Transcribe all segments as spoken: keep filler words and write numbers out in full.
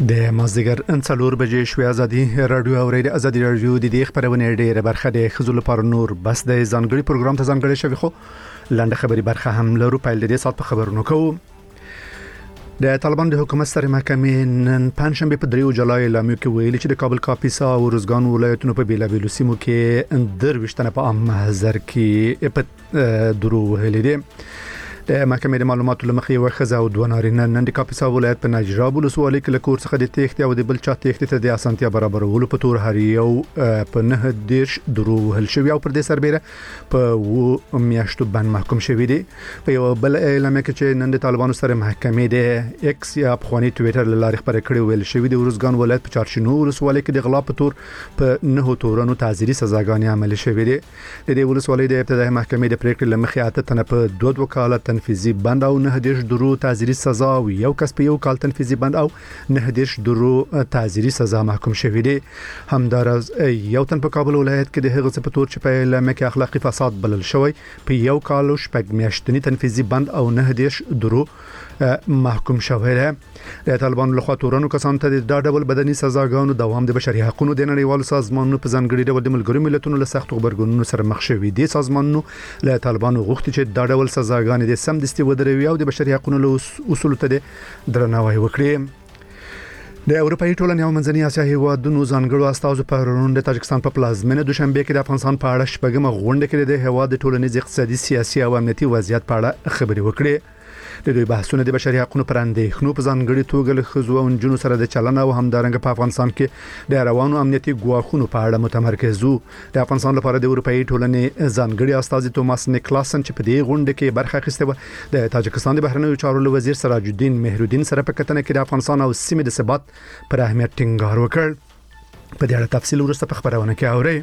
د مازدیګر انڅلور بجې شوې ازادي رادیو او ریډیو ازادي رادیو د دې خبرونه ډېره برخه د خزول پر نور بس د ځانګړي پروګرام ته ځانګړي شوی خو لاندې خبري برخه هم لرو په دې سات په خبرونو کوو. د طالبان د حکومت سره محکمې نن پنځشنبه په دریو جولای اعلامیه کې ویلي چې د کابل کاپیسا او روزګان ولایتونو په بیلابیلو سیمو کې درويشتنه په عام محضر کې په درو وهلې دي. د محکمې د معلوماتو لمخې یو خزه او دوه نارینه نن د کاپیسا ولایت په نجراب ولسوالۍ کې له کور څخه د تېښتې او د بل چا تېښتې ته د اسانتیا برابرولو په تور هر یو په نه دیش درو وهل شوی او پر دې سربېره په و میاشتو باندې محکوم شوی دی. په یو بل اعلامیه کې چې نن د طالبانو سره محکمې د ایکس یا افغاني ټویټر له لارې خبرې کړې ویل شوی دی ورزګان ولایت په چارشینو ولسوالۍ کې د غلا په تور په نه تورونو تعزیري سزاګانې عملي شوې دي. د دې ولسوالۍ د ابتدایي محکمې د پریکړې لمخې اته تنه په دوه دوه کاله تنفیذي بند او نه دیش درو تعزیري سزا او یو کس په یو کال تنفیذي بند او نه دیش درو تعزیري سزا محکوم شوی دی. همدارز یو تن په کابل ولایت کې د هغه څه په تور چې په لمه کې اخلاقی فساد بلل شوی په یو کال شپږ میاشتنی تنفیذي بند او نه دیش درو محکوم شوی دی. د طالبانو لخوا تورنو کسان ته د ډول بدني سزاګانو دوام د بشري حقوقو د نړیوالو سازمانونو په ځانګړي ډول د ملګرو ملتونو له سخت خبرګونونو سره مخ شوي دي. سازمانونو له طالبانو غوښتي چې د ډول سزاګانې د سمدستي ودروي او د بشري حقوقو له اصولو ته درناوی وکړي. د اروپאי ټولنې او منځنۍ اسیا هیوادونو ځانګړو استازو په رون د تاجکستان په پلازمینه دوشنبه کې د افغانستان په اړه شپږمه غونډه کې د هیواد د ټولنیز اقتصادي سیاسي او امنیتي وضعیت په اړه خبرې وکړې. د دوی بحثونه د بشري حقوقو پر اندېښنو په ځانګړي توګه له ښځو او نجونو سره د چلن او همدارنګه په افغانستان کې د روانو امنیتي ګواښونو په اړه متمرکز وو. د افغانستان لپاره د اروپאי ټولنې ځانګړي استاذ توماس نیکلاسن چې په دې غونډه کې برخه اخیسته و د تاجکستان د بهرنیو چارو وزیر سراج الدین مهرالدین سره په کتنه کې د افغانستان او سیمې د ثبات پر اهمیت ټینګار وکړ. په دې اړه تفصیل وروسته په خبرونه کې اورئ.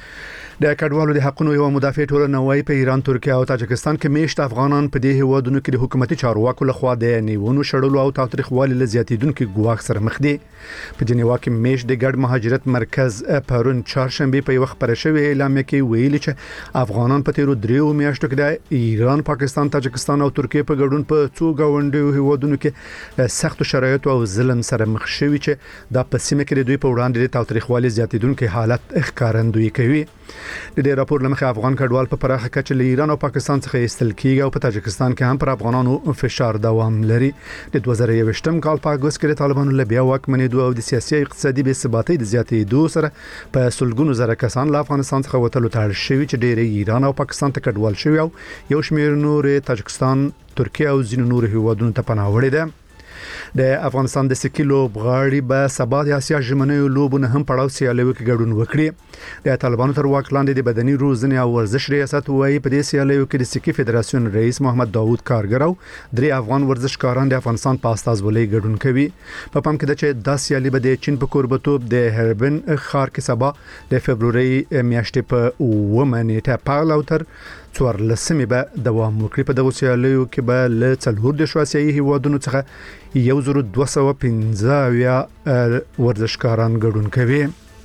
د کډوالو د حقوقو یو مدافع ټولنه وايي په ایران، ترکیه او تاجکستان کې میشت افغانان په دې هیوادونو کې د حکومتي چارواکو لخوا د نیونو شړلو او تاریخوالي لزیاتیدونکو ګواښ سره مخ دي. په جنیوا کې میشت د ګډ مهاجرت مرکز پرون چهارشنبه په یو خبره شوی اعلامیه کې ویلي چې افغانان په تیرو دریو میاشتو کې د ایران، پاکستان، تاجکستان او ترکیه په ګډون په څو گاونډیو هیوادونو کې سخت شرایط او ظلم سره مخ شوي چې د پسیمه کې د دوی په وړاندې د تاریخوالي زیاتیدونکو حالت ښکارندوی کوي. د دې راپور لمخې افغان کډوال په پراخه کچه له ایران او پاکستان څخه ایستل کیږي او په تاجکستان کې هم پر افغانانو فشار دوام لري. د دوه زره یوویشتم کال په اګوست کې طالبانو له بیا واکمنېدو او د سیاسي او اقتصادي بې ثباتۍ د زیاتېدو سره په سلګونو زره کسان له افغانستان څخه وتلو ته اړ شوي چې ډېر ایران او پاکستان ته کډوال شوي او یو شمېر نور تاجکستان، ترکیه او ځینو نور هیوادونو ته پناه وړي دي. د افغانستان د سکیلو بغاړي به سبا د اسیا ژمنیو لوبونه هم پړاو سیالیو کې ګډون وکړي. د طالبانو تر واک لاندې د بدني روزنې او ورزش ریاست وایي په دې سیالیو کې د سکی فدراسیون رئیس محمد داوود کارګر او درې افغان ورزشکاران د افغانستان په استازولۍ ګډون کوي. په پام کې ده چې د سیالي به د چین په کوربتوب د هربن ښار کې سبا د فبروري میاشتې په اوومه نیټه پیل او تر څوارلسمې به دوام وکړي. په دغه سیالیو کې به له څلور د آسیایي هیوادونو څخه یو زر دوه سوه پنځه اویا ورزشکاران ګډون کوي.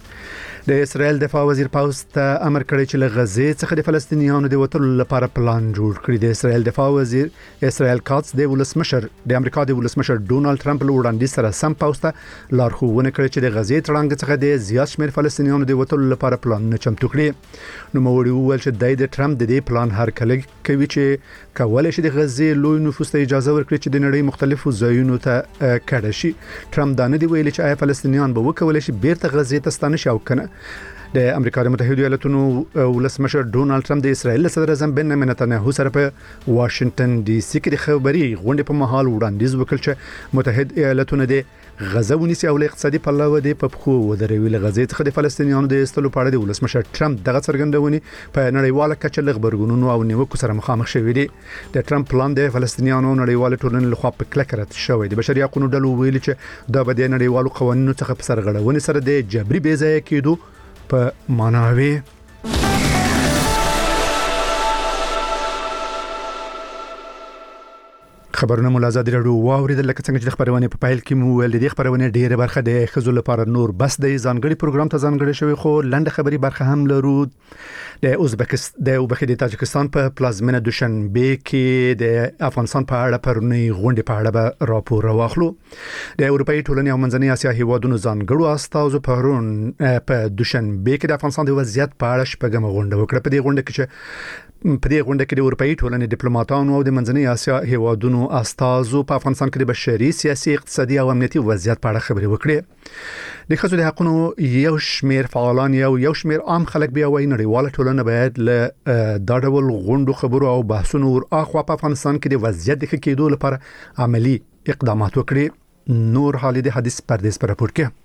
د اسرائیل دفاع وزیر پاوست ته امر کړی چې له غزې څخه د فلسطینیانو د وټلو لپاره پلان جوړ کړي. د اسرائیل دفاع وزیر اسرائیل کاتس د ولسمشر د امریکا د ولسمشر ډونالد ټرمپ له وړاندیز سره سم پاوست لارښوونه کړې چې د غزې تړانګ څخه د زیات شمېر فلسطینیانو د وټلو لپاره پلانونه چمتو کړي. نو موړي وویل چې د ټرمپ د دې پلان هر کله کوي چې کولای شي د غزې لوی نفوس ته اجازه ورکړي چې د نړۍ مختلفو ځایونو ته کډه شي. ټرمپ دا نه دی ویلي چې آیا فلسطینیان به وکولای شي بیرته غزې ته ستانه شي او کنه. د امریکا د متحده ایالاتونو ولسمشر ډونالد ټرمپ د اسرائیل صدر اعظم بنیامین نتنیاهو سره په واشنگټن ډي سي کې د خبري غونډې په مهال وړاندیز وکړ چې متحده ایالاتونه د غزه ونیسي او له اقتصادي پلوه د پخو ودروي. له غزې څخه د فلسطینیانو د ایستلو په اړه د ولسمشر ټرمپ دغه څرګندونې په نړیواله کچه له خبرګونونو او نیوکو سره مخامخ شوې دي. د ټرمپ پلان د فلسطینیانو نړیواله ټولنې لخوا په کلکه رد شوی. د بشري حقوقو ډلو ویلي چې دا به د نړیوالو قوانینو څخه په سرغړونې سره د جبري بې ځایه کېدو په معنا وي. خبرونه مو آزادي راډیو واوریدل لکه څنګه چې د خبرونه په پایل کې مو ول د خبرونه ډیره برخه د خزو لپاره نور بس د ځانګړي پروګرام ته ځانګړي شوی خو لنډه خبري برخه هم لرو د ازبکستان د وبخې د تاجکستان په پلازمینه دوشنبه کې د افغانستان په اړه پرونی غونډه په اړه به راپور واخلو د اروپאי ټولنې او منځنۍ اسیا هیوادونو ځانګړو استازو پرون په دوشنبه کې د افغانستان د وضعیت په اړه شپږم غونډه وکړه. په دې غونډه کې چې په دې غونډه کې د اروپאי ټولنې ډیپلوماټانو او د منځنۍ اسیا هیوادونو استازو په افغانستان کې د بشري سیاسي اقتصادي او امنیتي وضعیت په اړه خبرې وکړې. د ښځو د حقوقو یو شمېر فعالان یو یو شمېر عام خلک بیا وایي نړیواله ټولنه باید له دا ډول غونډو خبرو او بحثونو ورخوا په افغانستان کې د وضعیت د ښه کېدو لپاره عملی اقدامات وکړي. نور حالي د حدیث پردیس پر راپور کې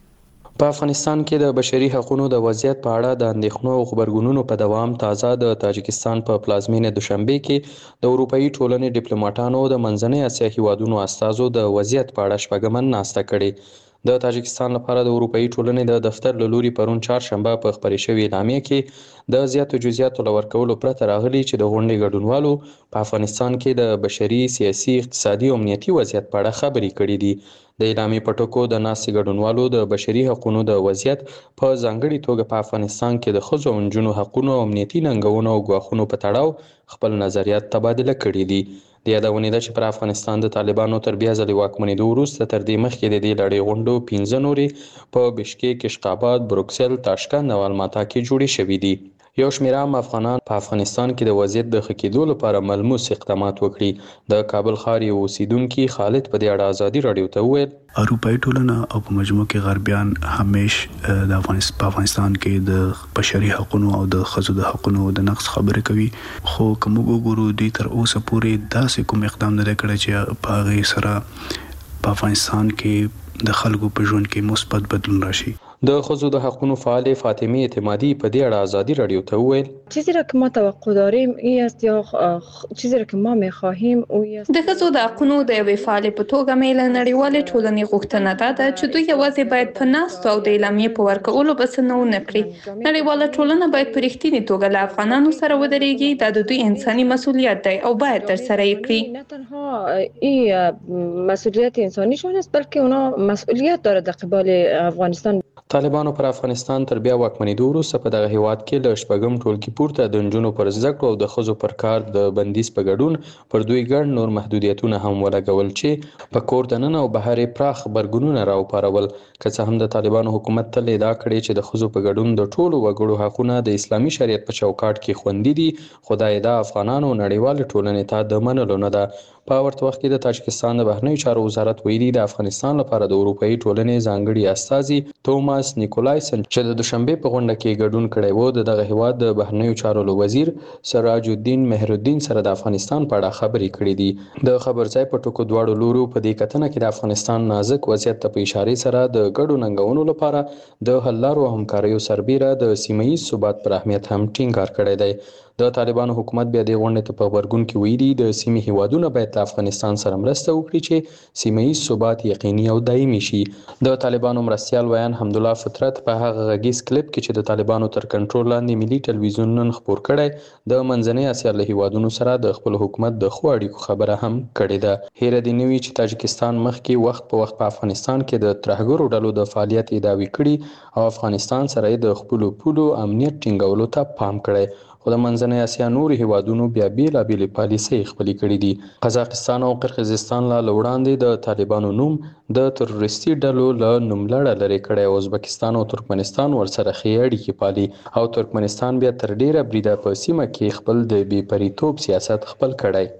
په افغانستان کې د بشري حقوقو د وضعیت په اړه د اندېښنو او خبرګونونو په دوام تازه د تاجکستان په پلازمینه دوشنبه کې د اروپאי ټولنې ډیپلوماټانو د منځنۍ اسیا هیوادونو استازو د وضعیت په اړه شپږم ناسته کړې. د تاجکستان لپاره د اروپאי ټولنې د دفتر له لوري پرون چهارشنبه په خبري شوې اعلامیه کې د زیاتو جزئیاتو لورکولو پرته راغلي چې د غونډې ګډونوالو په افغانستان کې د بشري سیاسي اقتصادي او امنیتي وضعیت په اړه خبرې کړې دي. د اعلامیې په ټکو د ناستې ګډونوالو د بشري حقوقو د وضعیت په ځانګړي توګه په افغانستان کې د ښځو او نجونو حقوقو او امنیتي ننګونو او ګواښونو په تړاو خپل نظریات تبادله کړي دي. د یادونې ده چې پر افغانستان د طالبانو تر بیا ځلې واکمنېدو وروسته تر دې مخکې د دې لړۍ غونډو پنځه نورې په بشکیک، اشقاباد، بروکسل، تاشکند او الماتا کې جوړې شوې دي. یو شمېر عام افغانان په افغانستان کې د وضعیت د ښه کېدو لپاره ملموس اقدامات وکړي. د کابل ښار یو اوسیدونکي خالد په دې اړه ازادي راډیو ته وویل اروپאי ټولنه او په مجموع کې غربیان همیش د افغانستان په افغانستان کې د بشري حقوقو او د ښځو د حقوقو د نقض خبرې کوي، خو کوم وګورو دوی تر اوسه پورې داسې کوم اقدام نه کړی چې په هغې سره په افغانستان کې د خلکو په ژوند کې مثبت بدلون راشي. د ښځو د حقوقو فعال فاطمه اعتمادی په دې اړه ازادي راډیو ته وویل چیزی را که ما توقع داریم این است یا چیزی را که ما می‌خواهیم او است د ښځو د حقوقو د یوې فعالې په توګه مې له نړیوالې ټولنې غوښتنه ده ده چې دوی یوازې باید په ناستو او د اعلامیې په ورکولو بس نه ونه کړي. نړیواله ټولنه باید په رښتینې توګه له افغانانو سره ودرېږي. دا د دوی انساني مسؤلیت دی او باید ترسره یې کړي. نه تنها این مسئولیت انسانیشون است بلکه اونا مسئولیت داره در قبال افغانستان. طالبانو پر افغانستان تر بیا واکمنېدو وروسته په دغه هیواد کې له شپږم ټولګي پورته د نجونو پر زده کړو او د ښځو پر کار د بندیز په ګډون پر دوی ګڼ نور محدودیتونه هم ولګول چې په کور دننه او بهر پراخ غبرګونونه راوپارول. که څه هم د طالبانو حکومت تل ادعا کړې چې د ښځو په ګډون د ټولو وګړو حقونه د اسلامي شریعت په چوکاټ کې خوندي دي، خو دا ادعا افغانانو نړیوالې ټولنې ته د منلو نه ده. په ورته وخت کې د تاجکستان د بهرنیو چارو وزارت ویلي د افغانستان لپاره د اروپאי ټولنې ځانګړي استازي توماس نیکولایسن چې د دوشنبه په غونډه کې ګډون کړی و د دغه هیواد د بهرنیو چارو وزیر سراج الدین مهرالدین سره د افغانستان په اړه خبرې کړې دي. د خبرځای په ټکو دواړو لورو په دې کتنه کې د افغانستان نازک وضعیت ته په اشاره سره د ګډو ننګونو لپاره د حل لارو همکاریو سربیره د سیمه ییز ثبات پر اهمیت هم ټینګار کړی دی. د طالبانو حکومت بیا د غونډې ته په غبرګون کې ویلي د سیمې هیوادونه باید له افغانستان سره مرسته وکړي چې سیمه ییز ثبات یقیني او دایمي شي. د طالبانو مرستیال ویان حمدالله فطرت په هغه غږیز کلیپ کې چې د طالبانو تر کنټرول لاندې ملي ټلویزیون نن خپور کړی د منځنۍ اسیا له هیوادونو سره د خپل حکومت د ښو اړیکو خبره هم کړې ده. هیره دې نه وي چې تاجکستان مخکې وخت په وخت په افغانستان کې د ترهګرو ډلو د فعالیت ادعاوې کړي او افغانستان سره د خپلو پولو امنیت ټینګولو ته پام کړی، خو د منځنۍ اسیا نورو هیوادونو بیا بیلابېلې پالیسۍ خپلې کړې دي. قزاقستان او قرغیزستان لا وړاندې د طالبانو نوم د تروریستي ډلو له نوملړه لرې کړی او ازبکستان او ترکمنستان ورسره ښې اړیکې پالي او ترکمنستان بیا تر ډیره بریده په سیمه کې خپل د بې پریتوب سیاست خپل کړی.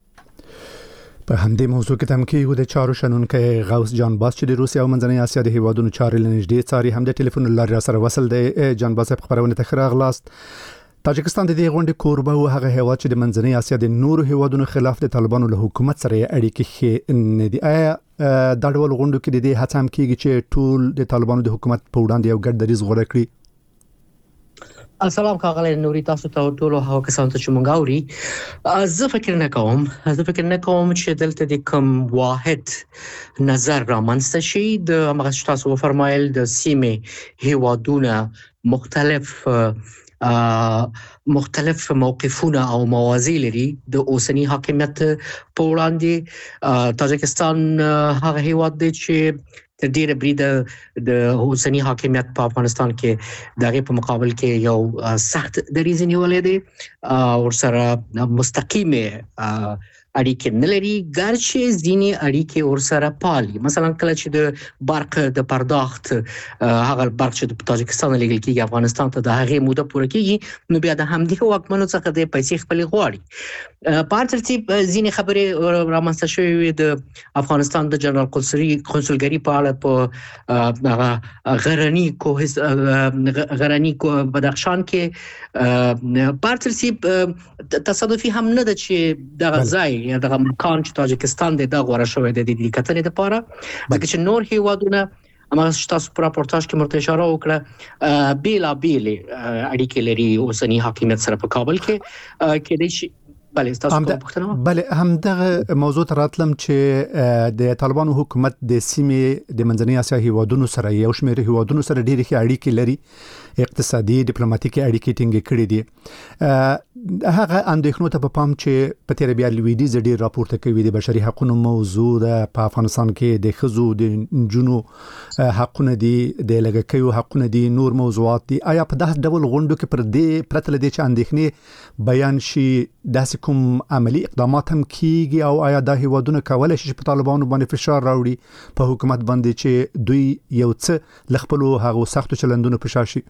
په همدې موضوع کې تم کې د چارو شنونکي غوث جان باز چې د روسیا او منځنۍ اسیا د هیوادونو چارې لنږدې څاري هم د ټلیفون لارې سره وصل دی. جان باز په خبرونه ته راغلاست. تاجکستان د دې غونډې کوربه او هغه هیواد چې د منځنۍ اسیا د نورو هیوادونو خلاف د طالبانو له حکومت سره اړیکې ښې نه دي. آیا دا ډول غونډو کې د دې هڅه هم کیږي چې ټول د طالبانو د حکومت په وړاندې یو ګډ دریځ غوره کړي؟ السلام کاغلی نوري تاسو ته ټولو هغو کسانو ته چې مونږ اوري. زه فکر نه کوم زه فکر نه کوم چې دلته د کوم واحد نظر رامنځته شي. د هغه تاسو وفرمایل د سیمې هیوادونه مختلف مختلف موقفونه او موازی لري د اوسنی حاکمیت په وړاندې. تاجکستان هغه هیواد دی چې تر ډیره بریده د اوسنی حاکمیت په افغانستان کې دغه په مقابل کې یو سخت دریځ نیولې دي او سره مستقیمه اړیکې نه لري، ګرچې ځینې اړیکې ورسره پالي. مثلا کله چې د برق د پرداخت هغه برق چې د تاجکستان لګل کېږي افغانستان ته د هغې موده پوره کېږي، نو بیا د همدې واکمنو څخه د پیسې خپلې غواړي. په هر ترتیب ځینې خبرې رامنځته شوې د افغانستان د جنرال قونسلګري په اړه په غرني کوه غرني بدخشان کې. په هر ترتیب تصادفي هم نه ده چې دغه ځای یا دغه مکان چې تاجکستان د دغه غوړه شوی د دې کتنې لپاره، ځکه چې نور هیوادونه امر تاسو په راپورتاج کې مرته اشاره وکړه بیلا بیل اړیکې لري اوسنی حاکمیت سره په کابل کې کې د شي. بله تاسو کوم پوښتنه؟ بله همدغه موضوع تراتلم چې د طالبانو حکومت د سیمې د منځنۍ اسیا هیوادونو سره یو شمېر هیوادونو سره ډېرې ښې اړیکې لري، اقتصادي ډیپلوماټیکي اړیکې ټینګې کړې دي. هغه اندېښنو ته په پام چې په تیر بیا لویدیځ ډېر راپورته کوي د بشري حقوقو موضوع ده په افغانستان کې، د ښځو د نجونو حقونه دي، د لږکیو حقونه دي، نور موضوعات دي. آیا په داسې ډول غونډو کې پر دې پرته له دې چې اندېښنې بیان شي داسې کوم عملی اقدامات هم کیږي، او آیا دا هیوادونه کولای شي په طالبانو باندې فشار راوړي په حکومت باندې چې دوی یو څه لخپلو هغه سختو چلندونو په شا شي؟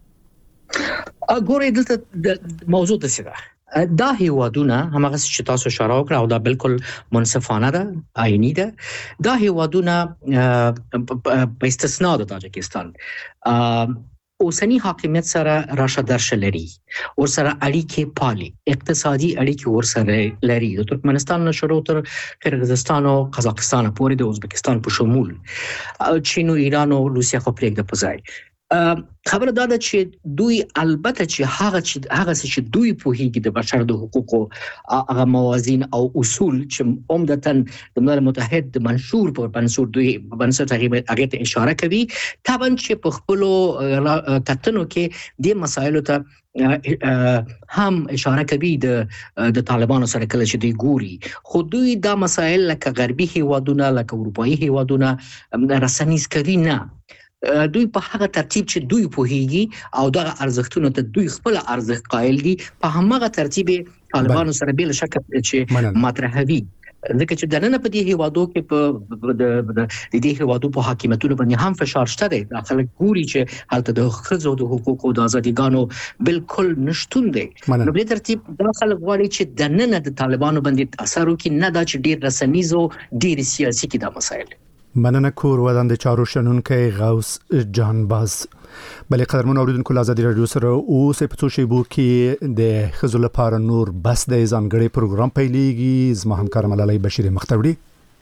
ګورې دلته موضوع د سره دا هیوادونه همغه چې تاسو اشاره وکړه او دا بالکل منصفانه ده، آئینی ده. دا هیوادونه په استثناء د تاجکستان اوسنی حاکمیت سره راشه درشه لري، ور سره اړیکې پالي، اقتصادي اړیکې ور سره لري، د ترکمنستان نه شروع تر قرغیزستان او قزاقستان پورې د ازبکستان په شمول، چین او ایران او روسیا خو پرېږده په ځای. خبره دا ده چې دوی البته چې هغه چې هغه چې دوی په هیګي د بشر د حقوقو هغه موازین او اصول چې عمدتاً د ملل متحد د منشور په بنسټ دوی بنسټ هغه ته اشاره کوي، طبعا چې په خپل کتنو کې د مسایلو ته هم اشاره کوي د د طالبانو سره کله چې دوی ګوري، خو دوی دا مسایل لکه غربي هیوادونه لکه اروپایي هیوادونه رسنیز کوي نه. دوی په هغه ترتیب چې دوی پوهیږي او دغه ارزښتونو ته دوی خپل ارزښت قائل دي، په همغه ترتیب طالبانو سره بل شک چې مطرحوي. ځکه چې د نن په دې هیوادو کې په د دې هیوادو په حاکمیتونو باندې هم فشار شته دی. داخله ګوري چې هلته د ښځو د حقوقو د ازادیګانو بالکل نشټون دی. نو په ترتیب داخله غواړي چې د نن د طالبانو باندې اثر وکړي، نه دا چې ډیر رسنیز او ډیر سیاسي کې دا مسایل. مننه کور ودان د چارو شنونکي غوث جان باز. بلې قدرمن اوریدونکو آزادي رادیو سره اوس په څو شیبو کې د ښځو لپاره نور بس د ځانګړي پروګرام پیلېږي. زما همکار ملالۍ بشیر مختوړي.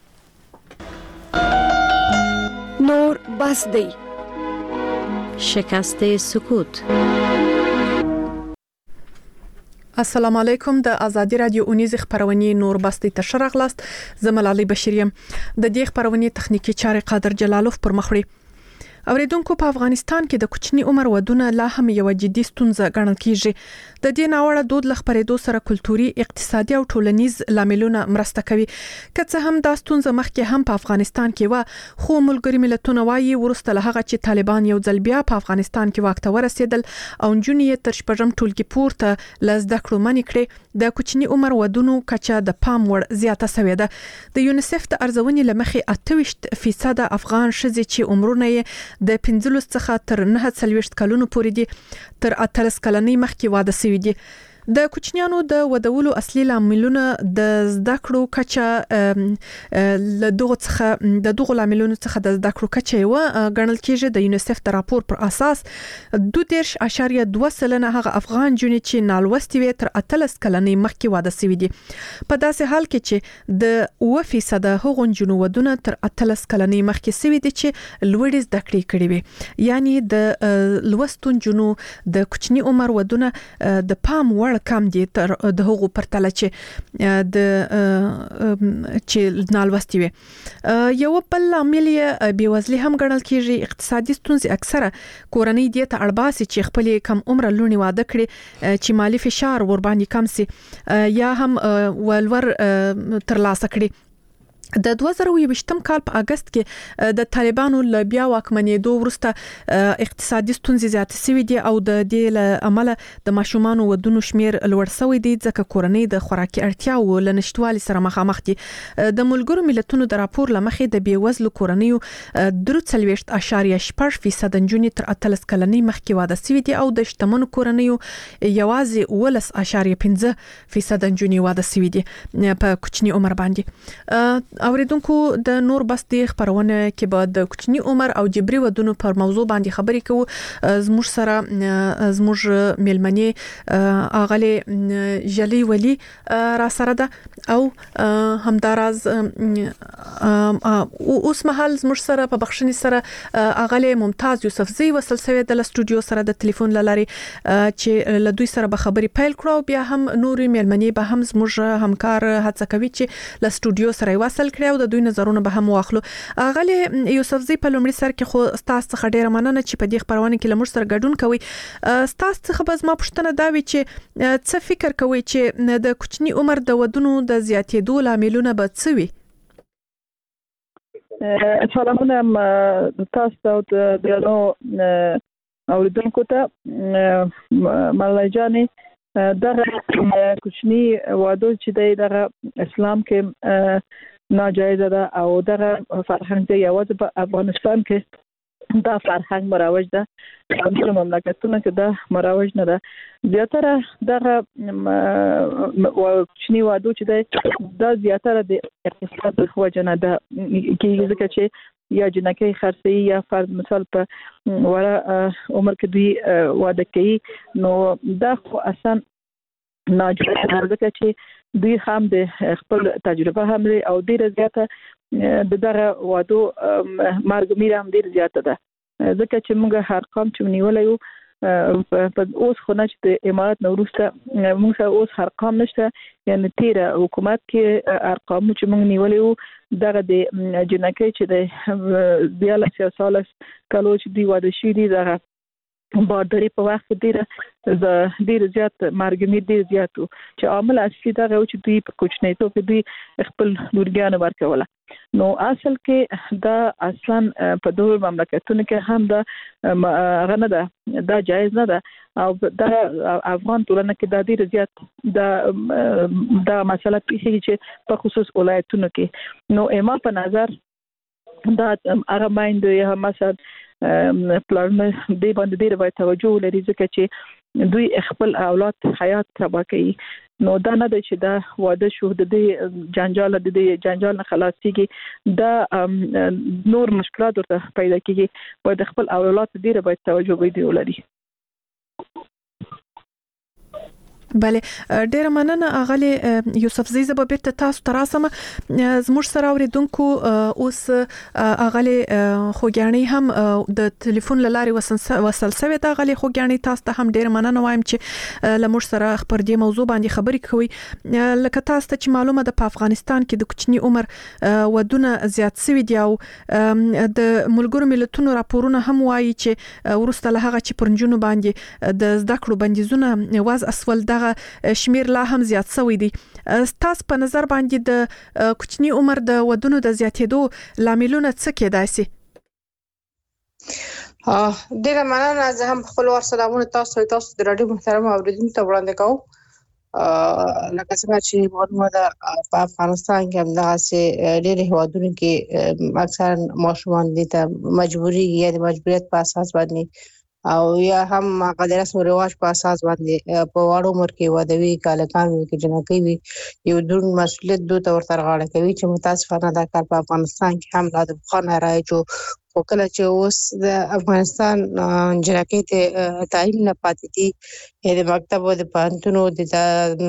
نور بس دی شکست سکوت. السلام علیکم. د آزادي رادیو اونیز خبرونه نور بستی تشرغلاست. زملالي بشریم د دې خبرونه تخنیکی چارې قادر جلالوف پر مخ وړي. اوریدونکو په افغانستان کې د کوچني عمر ودونه لا هم یو جدي ستونزه ګڼل کیږي. د دې ناوړه دود لخبرېدو سره کلتوري، اقتصادي او ټولنیز لاملونه مرسته کوي. که څه هم دا ستونزه مخکې هم په افغانستان کې و، خو ملګری ملتونه وايي ورسته له هغه چې طالبان یو ځل بیا په افغانستان کې واک ته ورسېدل او نجونې تر شپږم ټولګي پورته ل زده کړو منې کړې، د کوچني عمر ودونو کچه د پام وړ زیاته شوې ده. د یونیسف د ارزونې لمخې اته ویشت فیصد افغان ښځې چې عمرونه یې د پنځلس څخه تر نهه څلوېښت کلونو پورې دي، تر اتلس کلنۍ مخکې واده شوي دي. د کوچنیانو د ودولو اصلي لاملونه د زده کړو کچه له دغه څخه د دغه لاملونو څخه د زده کړو کچه و ګڼل کېږي. د یونیسف د راپور پر اساس دوه دېرش اعشاریه دوه سلنه هغه افغان جنې چې نالوستي وي تر اتلس کلنۍ مخکې واده شوي دي. په داسې حال کې چې د اوه فیصد هغو جنو ودونه تر اتلس کلنۍ مخکې شوي دي چې لوړې زده کړې کړې وي. یعنی د لوستون جنو د کوچني عمر ودونه د پام وړ ډیر کم دي تر د هغو پرتله چې د چې نالوستي وي. یو بل عامل یې بیوزلي هم ګڼل کیږي. اقتصادي ستونزې اکثره کورنۍ دې ته اړباسي چې خپل کم عمر لونی واده کړي چې مالی فشار ور باندې کم سي یا هم ولور ترلاسه کړي. د دوه زره یوویشتم کال په اگست کې د طالبانو له بیا واکمنېدو وروسته اقتصادي ستونزې زیاتې شوې دي او د دې له امله د ماشومان ودونو شمیر لوړ شوی دی ځکه کورنۍ د خوراکي اړتیاو له نشټوالي سره مخامخ دي. د ملګرو ملتونو د راپور لمخې د بیوزلو کورنیو درې څلوېښت اعشاریه شپږ فیصد نجونې تر اتلس کلنۍ مخکې واده شوي دي او د شتمنو کورنیو یوازې اوولس اعشاریه پنځه فیصد نجونې واده شوي دي په کوچني عمر باندې. اوریدونکو د نور بس د خبرونه کې به د کوچني عمر او جبري ودونو پر موضوع باندې خبرې کوو. زموږ سره زموږ ملمنې اغلی جلی ولی را سره ده او همداراز اوس مهال زموږ سره په بخښنې سره اغلی ممتاز یوسفزی وصل شوی د استودیو سره د ټلیفون لاري چې له دوی سره به خبرې پیل کړو. بیا هم نورې ملمنې به هم زموږ همکار هڅه کوي چې له استودیو سره وصل کړو او د دوی نظرونه به هم واخلو. اغلی یوسفزی په لومړي سر کې خو تاسو څخه ډیره مننه چې په دې خبرونه کې لمر سره ګډون کوي. تاسو څخه به زما پوښتنه دا وي چې څه فکر کوي چې د کوچني عمر د ودونو د زیاتېدو لاملونه به څه وي؟ سلامونه تاسو او د درنو اوریدونکو ته. ملای جانې دغه کوچني واده چې د اسلام کې ناجایزه ده او دغه فرهنګ دی یوازې په افغانستان کې دا فرهنګ مروج ده. په مملکتونو کې دا مروج نه ده. زیاتره دغه کوچني واده چې دی دا زیاتره د اقتصاد په وجه نه ده کېږي ځکه چې یا جنکۍ خرڅي یا فرض مثال په وړه عمر کې دوی واده کوي نو دا خو اصلا ناجایزه ده ځکه چې دوی هم د خپل تجربه هم لري او ډیر زیاته د دغه وادو مرګ میره هم ډیر زیاته ده ځکه چې موږ هر قام چې نیولای یو په اوس خو نه چې د امارات نوروسته موږ سره اوس هر قام نشته یعنی تیر حکومت کې ارقام چې موږ نیولای یو دغه د جنکۍ چې د دیالس سال کالو چې دی واده شي دي دغه بادري په وخت ډیر ز ډیر زیات مرګ ډیر زیات چې عامل اصلي دا غو چې دوی په کوچنۍ توګه دوی خپل لورګان ورکوله. نو اصل کې دا اصلا په دوه مملکتونو کې هم دا غنه ده دا جایز نه ده او دا افغان ټولنه کې دا ډیر زیات دا دا مسله پیښیږي چې په خصوص ولایتونو کې. نو اما په نظر دا هغه مایند یا مثلا پلان دی باندې ډیر باید توجه ولري ځکه چې دوی خپل اولاد حیات تباه کوي. نو دا نه ده چې دا واده شو د دې جنجال د دې جنجال نه خلاصيږي دا نور مشکلات ورته پیدا کیږي. باید خپل اولاد ډیر باید توجه وکړي ولري. بله ډیر مننه اغلی یوسفزی زه به بیرته تاسو ته راسم. زموږ سره اوریدونکو اوس اغلی خوګیانی هم د ټلیفون لاري وصل شوی دا اغلی خوګیانی تاسو ته هم ډیر مننه وایم چې لمر سره خبر دی موضوع باندې خبرې کوي. لکه تاسو ته چې معلومه ده په افغانستان کې د کوچني عمر ودونه زیات شوی دی او د ملګرو ملتونو راپورونه هم وایي چې ورسته له هغه چې پرنجونو باندې د زده کړو بندیزونه وضع اسول دغه شمیر لا هم زیات شوی دی. تاسو په نظر باندې د کوچني عمر د ودونو د زیاتېدو لاملونه څه کېدای شي؟ اه ډیره مننه. زه هم خپل ور سلامونه تاسو تاسو د رادیو محترم اوریدونکو ته وړاندې کوم. لکه څنګه چې معلومه ده په افغانستان کې هم دغه ډېر هوادونو کې اکثر ماشومان دي ته مجبوري یا د مجبوریت په اساس باندې او یا هم غیر رسم رواج په اساس باندې په واړو عمر کې ودوي کالکان کې جنکۍ وي یو دون مسؤلیت دوی ته ورته غاړه کوي چې متاسفانه دا کار په افغانستان کې هم لا د بخانه راځي او کله چې اوس د افغانستان جنکۍ ته تعلیم نه پاتې دي د مکتب او د پانتونو د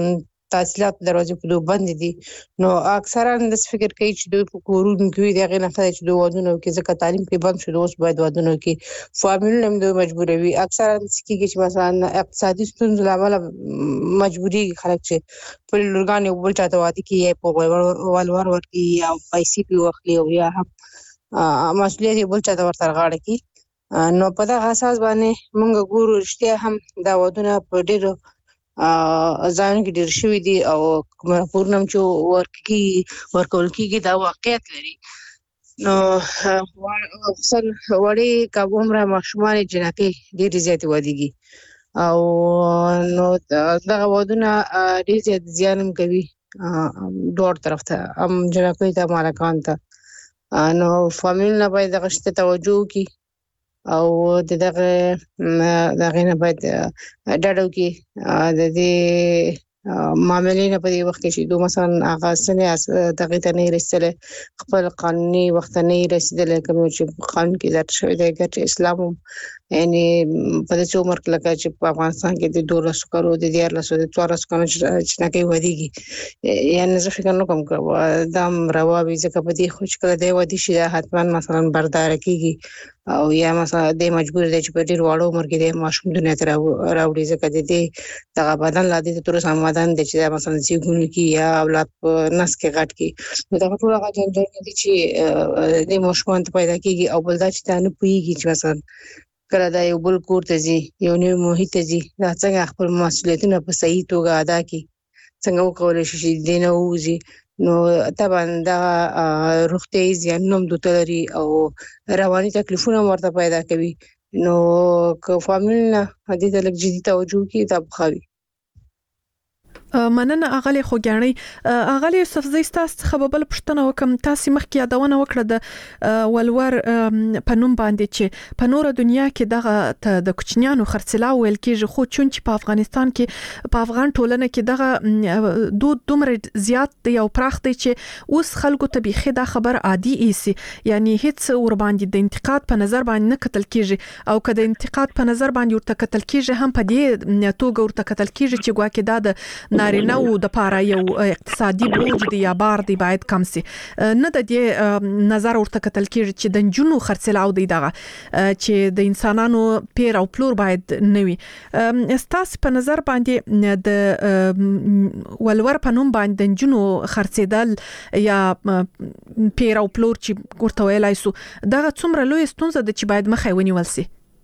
تحصیلات دروازې په دوه بند دي نو اکثرا د فکر کوي چې دوی په کورونو کې دي هغه نه خدای چې دوه ودونه کې ځکه تعلیم په بند شو اوس باید ودونه کې فامیل هم دوی مجبوروي اکثرا سکیږي چې مثلا اقتصادي ستونزې لامل مجبوري خلک چې په لورګان یو بل چاته واده کې په ولور ورکی یا پیسې په وخت او یا هم مسؤلیت بل چاته ورته غاړه کې نو په دا اساس باندې موږ ګورو رښتیا هم دا ودونه په ډیرو ځان کې ډیر شوی دي او کومه پورنم چې ورکی ورکول کېږي دا واقعیت لري نو اکثر وړي کومره ماشومان جنکې ډیر زیات ودیږي او نو دا ودونه ډیر زیات زیانم کوي دوه طرف ته هم جنکې ته مالکان ته نو فامیل نه باید غشته توجه وکړي او دغه دغه نه باید ډاډو کې د دې معاملې نه په وخت کې چې دوه مثلا هغه سنې دغه ته نه رسېدل خپل قانوني وخت نه رسېدل کوم چې قانون کې ذات شوی دی چې اسلام یعنی په دې عمر کې لکه چې په افغانستان کې د دوه لسو کارو د دیار لسو د څوار لسو کارو چې نه کوي ودیږي یعنی زه فکر نه کوم دا راوي ځکه په دې خو چې کله دی ودی شي حتما مثلا بردار کیږي او یا مثلا د مجبور دی چې په ډیر واړو عمر کې د ماشوم دنیا ته راوړي ځکه د دې دغه بدن لا دې تر سمادان دي چې مثلا زیګون کې یا اولاد په نس کې غټ کې نو دا ټول هغه جنجال دي چې د ماشومان ته پیدا کیږي او بل دا چې تاسو پوهیږي چې مثلا کله دا یو بل کور ته ځي یو نوی محیط ته ځي دا څنګه خپل مسؤلیتونه په صحیح توګه ادا کړي څنګه وکولای شي چې دینه وځي نو طبعا دا روغتیايي زیانونه هم دوتلري او رواني تکلیفونه ورته پیدا کوي نو که فامیل نه دې ته لږ جدي توجه کوي دا بخوي مننه اغلی خوګانی اغلی یوسف زیستاس خبربل پښتنه وکم تاسو مخکې یادونه وکړه د ولور پنوم باندې چې په نور دنیا کې دغه د کوچنیانو خرڅلاو ویل کېږي خو چون چې په افغانستان کې په افغان ټولنه کې دغه دود دومره زیات دی او پراخ دی چې اوس خلکو ته بيخي دا خبر عادي ایسي یعنی هیڅ ور باندې د انتقاد په نظر باندې نه کتل کېږي او کله انتقاد په نظر باندې ورته کتل کېږي هم په دې توګه ورته کتل کېږي چې ګواکې دا د نارینه او د پاره یو اقتصادي بوج دی یا بار دی باید کم سي نه د دې نظر ورته کتل کېږي چې د جنونو خرڅلاو دی دغه چې د انسانانو پیر او پلور باید نوي استاس په نظر باندې د ولور په نوم باندې د جنونو خرڅیدل یا پیر او پلور چې ورته ویلای سو دغه څومره لوی ستونزه د چې باید مخه ونیول سي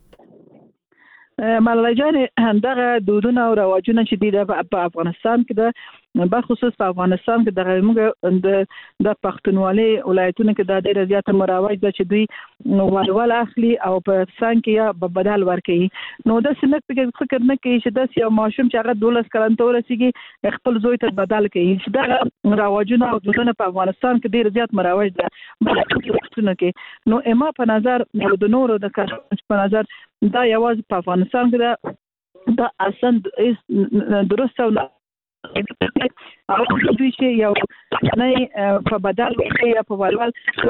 ملالۍ جان دغه دودونه او رواجونه چې دي په افغانستان کې د بخصوص په افغانستان کې دغه موږ د د پښتونولۍ ولایتونو کې د ډېر زیات مراوج د چې دوی ولول اخلي او په افغانستان کې یا بدل ورکړي نو د سنت په فکر نه کوي چې د یو ماشوم چې هغه دولس کلن ته ورسیږي خپل زوی ته بدل کوي چې دا رواجونه او دودونه په افغانستان کې ډېر زیات مراوج ده کې نو اما په نظر د نورو د کار په نظر دا یوازې په افغانستان کې دا اصلا درست او او دوی چې یو نه په بدل کې یا په ولول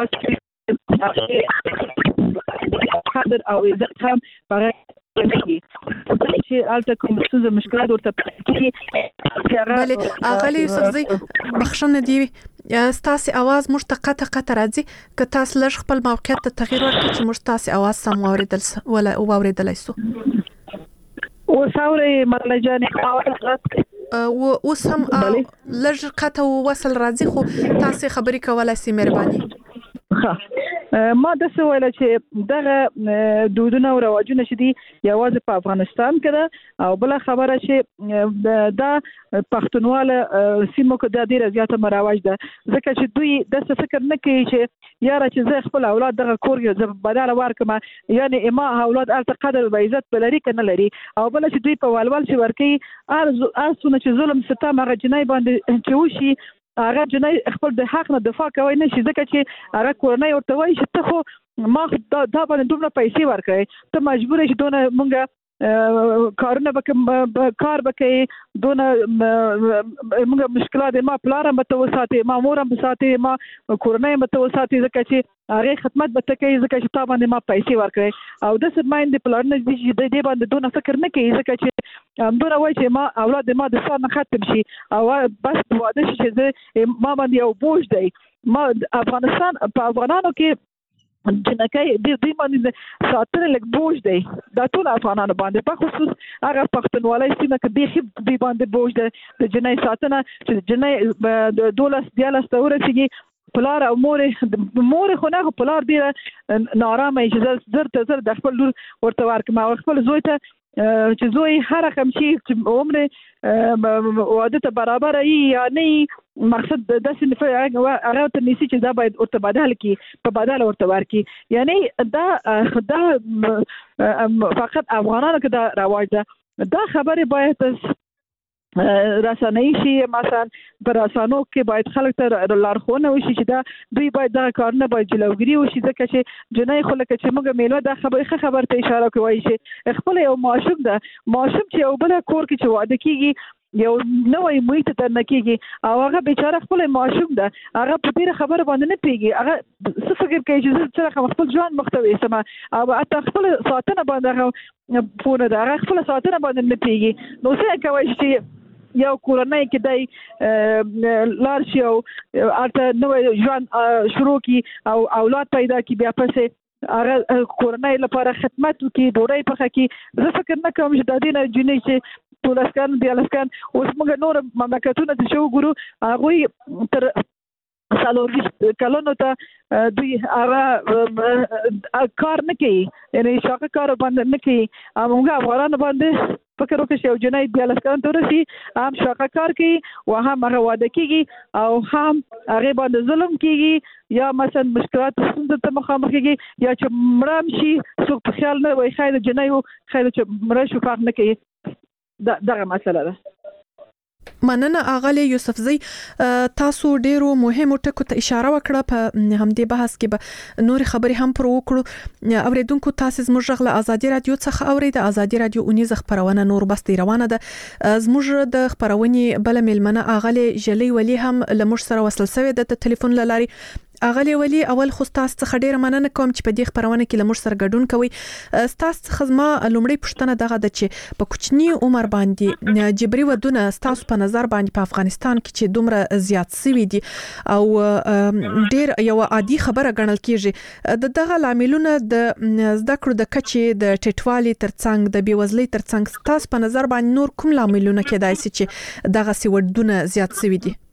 قدر او عزت هم برای چې الته کوم څه مشکلات ورته کوي بله اغلی یوسف زی بخښنه دی ستاسو आवाज مشت قطه قطه راځي که تاسو لږ خپل موقعیت ته تغییر ورکړئ چې مشت تاسو आवाज سم اوریدل ولا اوریدلای سو او ثوري مطلب جانې او اوس هم لږ قطه وصل راځي خو تاسو خبري کولای سي مهرباني ما د څه ویل چې دغه دودونه او رواجونه چې دي یوازې په افغانستان کې ده او بل خبره چې دا پښتونواله سیمو کې د ډیر زیاته مراوج ده ځکه چې دوی د څه فکر نه کوي چې یاره چې زه خپل اولاد دغه کور یې بدل ورکم یعنی اما اولاد الته قدر او عزت بلري کنه لري او بل چې دوی په ولول چې ورکی ارزو ارزونه چې ظلم ستام هغه جنای باندې چې وشي هغه جنای خپل د حق نه دفاع کوي نه شي ځکه چې هغه کورنۍ ورته وایي چې ته خو ما دا باندې دومره پیسې ورکړې ته مجبور یې چې دونه مونږه کارونه به کار بکې دونه موږ مشکلات ما پلار هم ته وساتي ما مور هم وساتي ما کورنۍ هم ته وساتي ځکه چې هغه خدمت به تکي ځکه چې تا باندې ما پیسې ورکړي او د سماین د پلان د دې باندې دونه فکر نه کوي ځکه چې همدونه وایي چې ما اولاد ما د سر نه ختم شي او بس واده شي چې ما باندې یو بوج دی ما افغانستان په افغانانو کې جنکای د دې باندې ساتل لک بوج دی دا ټول افغانانو باندې په خصوص هغه پښتونولۍ سیمه کې به خپ دی باندې بوج دی د جنای ساتنه چې جنای دولس دیاله ستورسیږي پلار او مور مور خو نه پلار دی نارامه چې زر ته زر د خپل لور ورته ورکما خپل زوی ته چې زوی هر رقم شي چې عمر واده ته برابر ای یا نه مقصد د داسې هغه ته نيسي چې دا باید ورته بدل کی په بدل ورته ورکی یعنی دا دا فقط افغانانو کې دا رواج ده دا خبره باید رسنۍ شي مثلا پر رسنو کې باید خلک ته لارښوونه وشي چې دا دوی باید دا کارونه باید جلوګیری وشي ځکه چې جنای خلک چې موږ میلو دا خبره خبره ته اشاره کوي چې خپل یو معشوق ده معشوق چې یو بل کور کې چې واده کیږي یو نوې محیط ته نکېږي او هغه بیچاره خپل معشوق ده هغه په دې خبره باندې نه پیږي هغه څه فکر کوي چې چې خپل ځوان مختوي سم او حتی خپل ساتنه باندې پوره ده هغه خپل ساتنه باندې نه پیږي نو څه کوي چې یو کورنۍ کې دای لار شي او البته نوې ژوند شروع کی او اولاد پیدا کی بیا پسې هغه کورنۍ لپاره خدمت وکي ډوړې پخه کی زه فکر نه کوم چې د دې نه جنې چې ټولسکان دیالسکان اوس موږ نور مملکتونه چې شو ګورو هغه تر څلور کلونو ته دوی هغه کار نه کوي یعنی شاقه کار باندې نه کوي موږ افغانان باندې فکر وکړئ چې یو جنای بیا لسکان تورسي هم شاقه کار کوي او هم هغه واده کیږي او هم هغه باندې ظلم کیږي یا مثلا مشکلات څنګه ته مخامخ کیږي یا چې مرام شي څوک په خیال نه وای خیر جنای او خیر چې مړ شو فرق نه کوي دا دغه مسله ده مننه اغلی یوسفزی تاسو ډیرو مهمو ټکو ته اشاره وکړه په همدې بحث کې به نور خبرې هم پر وکړو اوریدونکو تاسو زموږ غږ له ازادي رادیو څخه اورید ازادي رادیو اونیز خبرونه نور بس دی روانه ده زموږ د خبرونې بل ملمنه اغلی جلی ولی هم لمش سره وصل سوی د ټلیفون لاري اغلی ولی اول خو تاسو څخه ډیر مننه کوم چې په دې خبرونه کې لمر سره ګډون کوي تاسو خدمه لومړی پښتنه دغه د چې په کوچنی عمر باندې جبري ودونه تاسو په نظر باندې په افغانستان کې چې دومره زیات سوي دي او ډیر یو عادي خبره ګڼل کیږي د دغه لاملونه د زده کړو د کچې د ټټوالي ترڅنګ د بیوزلۍ ترڅنګ تاسو په نظر باندې نور کوم لاملونه کېدای شي چې دغه سی ودونه زیات سوي دي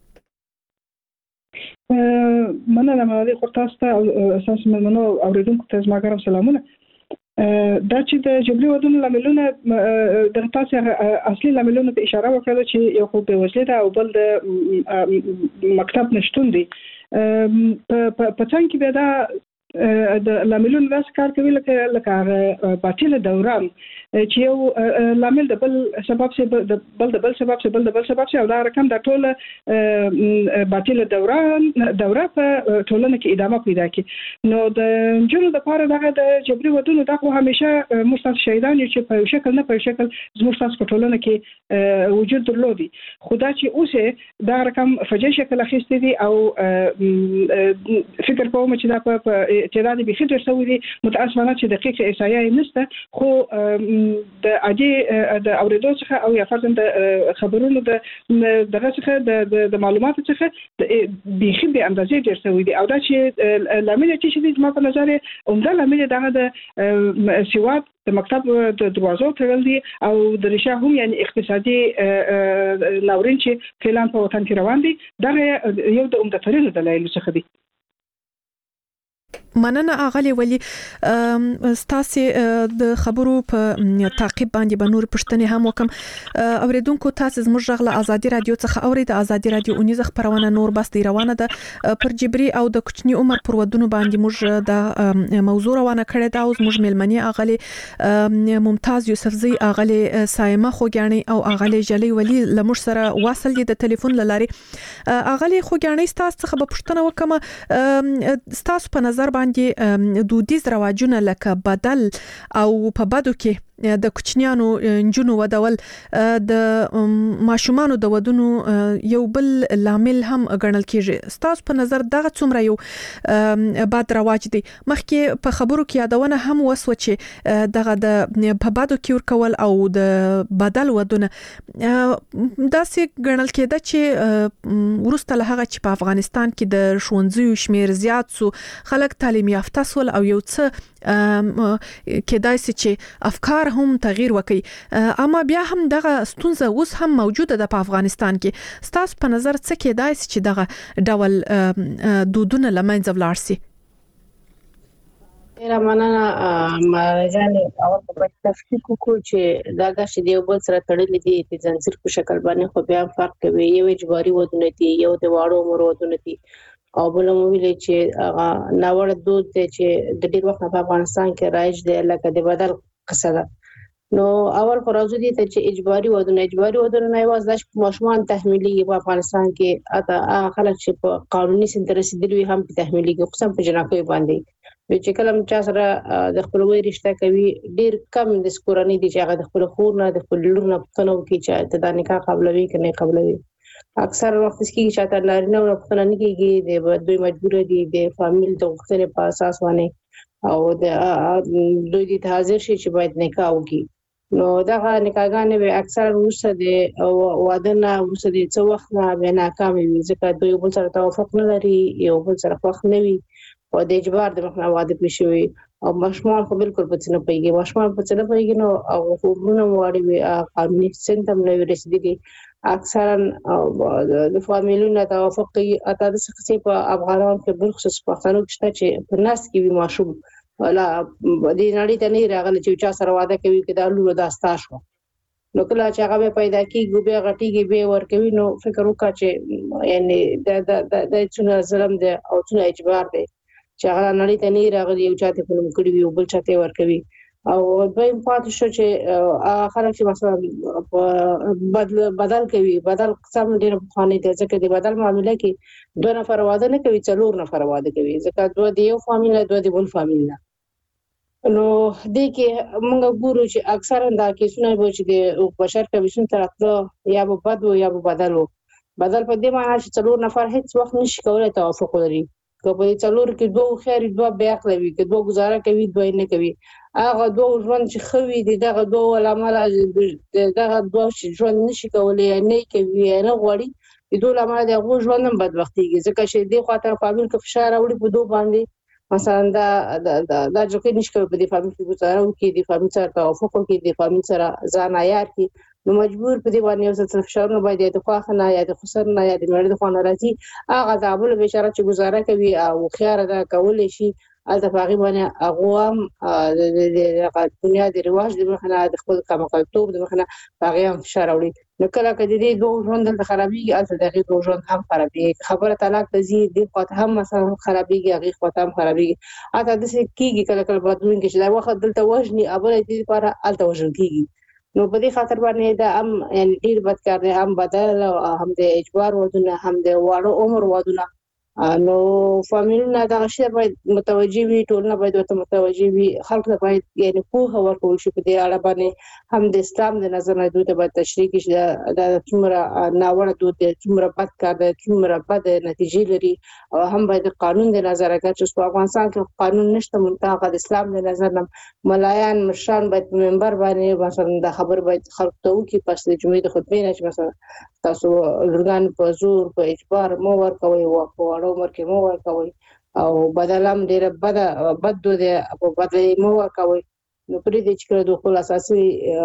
مننه مالي خورتاسته او اساس مننه اوریدونکو ته زما ګرم سلامونه دا چې د جبري ودونو لاملونه د تاسو اصلي لاملونه په اشاره وکړه چې یو خو به وجلې ده او بل د مکتب نشټون دي په پڅنګ کې به دا د لاملونه داس کار کوي لکه لکه باطل دوران چې یو لامل د بل سبب څخه د بل د بل سبب څخه بل د بل سبب څخه دا رقم د ټول باطل دوران دوره په ټولنه کې ادامه پیدا کوي نو د جنو د لپاره دغه د جبري ودونو دغه همیشه مستند شهیدان چې په شکل نه په شکل زموږ تاسو په ټولنه کې وجود درلودي خدا چې اوسه دا رقم فجې شکل اخیستي دي او فکر کوم چې دا په اعتراض به خطر سوي دي متاسفانه چې دقیق احصایه نشته خو د عادي د اوریدو څخه او یا فرضاً د خبرونو د دغه څخه د معلوماتو څخه بيخي به اندازې ډیر سوي دي او دا چې لامل چې د ما په نظر عمده لامل دغه د سواد د مکتب د دروازو تړل دي او د رشا هم یعنی اقتصادي ناورین چې فعلا په وطن کې روان دي دا یو د عمده ترين دلایل څخه دي مننه اغلی ولی ستاسو د خبرو په تعقیب باندې به نور پښتنې هم وکم اوریدونکو تاسو زموږ غږ له ازادي رادیو څخه اورید ازادي رادیو اونیز خبرونه نور بس دی روانه ده پر جبري او د کوچنی عمر پر ودونو باندې موږ د موضوع روانه کړې ده او زموږ ملمنې اغلی ممتاز یوسفزی اغلی سایمه خوګانی او اغلی جلی ولی لمر سره واصل دي د ټلیفون لاري اغلی خوګانی تاسو څخه به پښتنه وکم تاسو په نظر باندې دودیز رواجونه لکه بدل او په بدو کې د کوچنیانو جنونو ودول د ماشومان د ودونو یو بل لامل هم ګڼل کیږي. ستاسو په نظر دغه څومره یو بد رواج دی؟ مخکې په خبرو کې یادونه هم وسو چې دغه د په بادو کې ورکول او د بدل ودونه داسې ګڼل کېده چې ورسته له هغه چې په افغانستان کې د ښوونځیو شمیر زیات سو، خلک تعلیم یافته سول او یو څه کېدای شي چې افکار هم تغییر وکړي، اما بیا هم دغه ستونزه اوس هم موجوده ده په افغانستان کې. ستاسو په نظر څه کېدای شي چې دغه ډول دودونه لمنځه ولاړ شي؟ ډیره مننه مهاجان. اول په تفصیل کو چې دا غشي دی بل سره تړلې دي د زنجیر په شکل باندې، خو بیا فرق کوي. یو اجباري ودونه دي، یو د واړو عمر ودونه دي، او بل مو ویل چې هغه ناوړه دود دی چې د ډیر وخت په افغانستان کې رایج دی لکه د بدل قصه ده. نو اول خو راځو دي چې اجباري ودونه اجباري ودونه نه یوازې د ماشومان تحمیلي په افغانستان کې اته خلک چې په قانوني سند رسیدلي هم په تحمیلي کې خصوصا په جناکوي باندې چې کلم چا سره د خپلوي رشتہ کوي ډیر کم د سکورنی دي چې هغه د خپل خور نه د خپل لور نه پښتنو کې چې ته د نکاح قبلوي کنه قبلوي. اکثر وخت کې چې تا لاري نه پښتنه نه کېږي د دوی مجبور دي د فامیل د وختې په اساس باندې او د دوی د حاضر شي چې باید نکاح وکړي. نو دا نکاحګانې به اکثر وروسته د واده نه وروسته د څو وخت نه بیا ناکامې وي، ځکه دوی بل سره توافق نه لري، یو بل سره خوښ نه وي او د اجبار د مخنه واده پېښوي او ماشومان خو بالکل په څه نه پیږي. ماشومان په څه نه پیږي نو او خورونه واړي وي قانوني سنتم نه ورسېدي. اکثرا د فامیلونو توافق کوي. اته د څه په افغانانو کې بل خصوص پښتنو کې شته چې په ناس کې وي ماشوم ولا د نړۍ ته نه راغلی چې چا سره واده کوي کې د لور داستا شو. نو کله چې هغه پیدا کیږي به غټیږي به ورکوي، نو فکر وکړه چې یعنی د د د څونه ظلم دی او څونه اجبار دی چې هغه نړۍ ته نه راغلی یو چاته په نوم کړی وي او بل چاته ورکوي. او دویم پاتې شو چې خلک چې مثلا بدل بدل کوي، بدل قسم ډیر خواني دي ځکه د بدل معاملې کې دوه نفر واده نه کوي، څلور نفر واده کوي، ځکه دوه د یو فامیل دوه د بل فامیل نه. نو د کې موږ ګورو چې اکثرا دا کیسونه به چې د بشر کمیشن طرفه یا به بدو یا به بدلو بدل په دې معنی چې څلور نفر هیڅ وخت نشي کولای توافق ولري. که په څلور کې دوه خیر دوه بیا کوي، که دوه گزاره کوي دوه نه کوي، هغه دوه ژوند چې خوي دي دغه دوه علامه دغه دوه چې ژوند نشي کولای نه کوي نه غوړي د دوه علامه دغه ژوند هم بدبختيږي، ځکه چې د خاطر فامیل کې فشار راوړي په دوه باندې. مثلا دا دا دا چې نشي کوي په دې فامیل کې گزاره وکړي، د فامیل سره توافق وکړي، د فامیل سره ځان عیار کړي، نو مجبور په دې باندې یو څه فشارونه باید د خواخ نه یا د خسر نه یا د مړ د خوا ناراضي هغه د ابل بشاره چې گزاره کوي او خيار دا کول شي الته باغی باندې هغه هم د دنیا د رواج د مخنه د خپل کمقلتوب د مخنه باغی هم فشار وړي. نو کله کله دې دوه ژوند د خرابېږي الته دغه دوه ژوند هم خرابېږي، خبره طلاق ته زی د خاطر هم مثلا خرابېږي، هغه خاطر هم خرابېږي. اته د څه کیږي کله کله بدلون کې چې دا وخت دلته وژني ابل دې لپاره الته وژل کیږي. نو په دې خاطر باندې دا هم یعنی ډیر بد کار دی، هم بدل هم د اجبار ودونه هم د واړو عمر ودونه. نو فامیلونه دا شی باید متوجي وي، ټولنه باید ورته متوجي وي، خلک باید یعنی پوهه ورکول شي په دې اړه باندې. هم د اسلام د نظر نه دوی ته باید تشریح شي دا څومره ناوړه دود دی، څومره بد کار دی، څومره بد نتیجې لري، او هم باید قانون د نظر اگر چې په افغانستان کې قانون نشته منتها د اسلام د نظر نه ملایان مشران باید منبر باندې مثلا د خبر باید خلک ته وکړي پس د جمعې د خطبې نه چې مثلا تاسو لورګان په زور په اجبار مو ورکوي او په اړه عمر کې مو ورکوي او بدلم ډیره بد بد دی په بدل مو ورکوي. نو پرې دې چې د خپل اساسي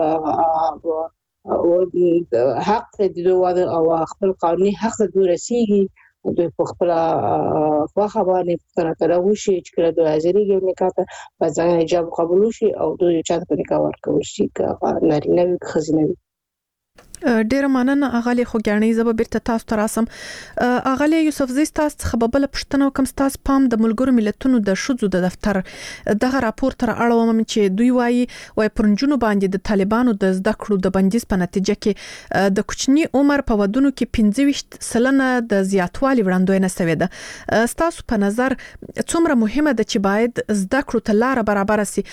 حق د دوه او خپل قانوني حق د رسیږي دوی په خپل واخه باندې تر تر وشي چې کله د حاضرېږي نکاح په ځای حجاب قبول شي او دوی چا په نکاح ورکول شي که نارینه وي خزینه وي. ډیر مننه اغلی خوګانی زب بیرته تاسو ته راسم. اغلی یوسفزی تاسو څخه ببل پښتنه کوم تاسو پام د ملګرو ملتونو د شذو د دفتر دغه راپور تر اړوم چې دوی وایي وای پرنجونو باندې د طالبانو د زده کړو د بندیز په نتیجه کې د کوچنی عمر په ودونو کې پنځه ویشت سلنه د زیاتوالي وړاندوینه شوې ده. تاسو په نظر څومره مهمه ده چې باید زده کړو ته لار برابر شي؟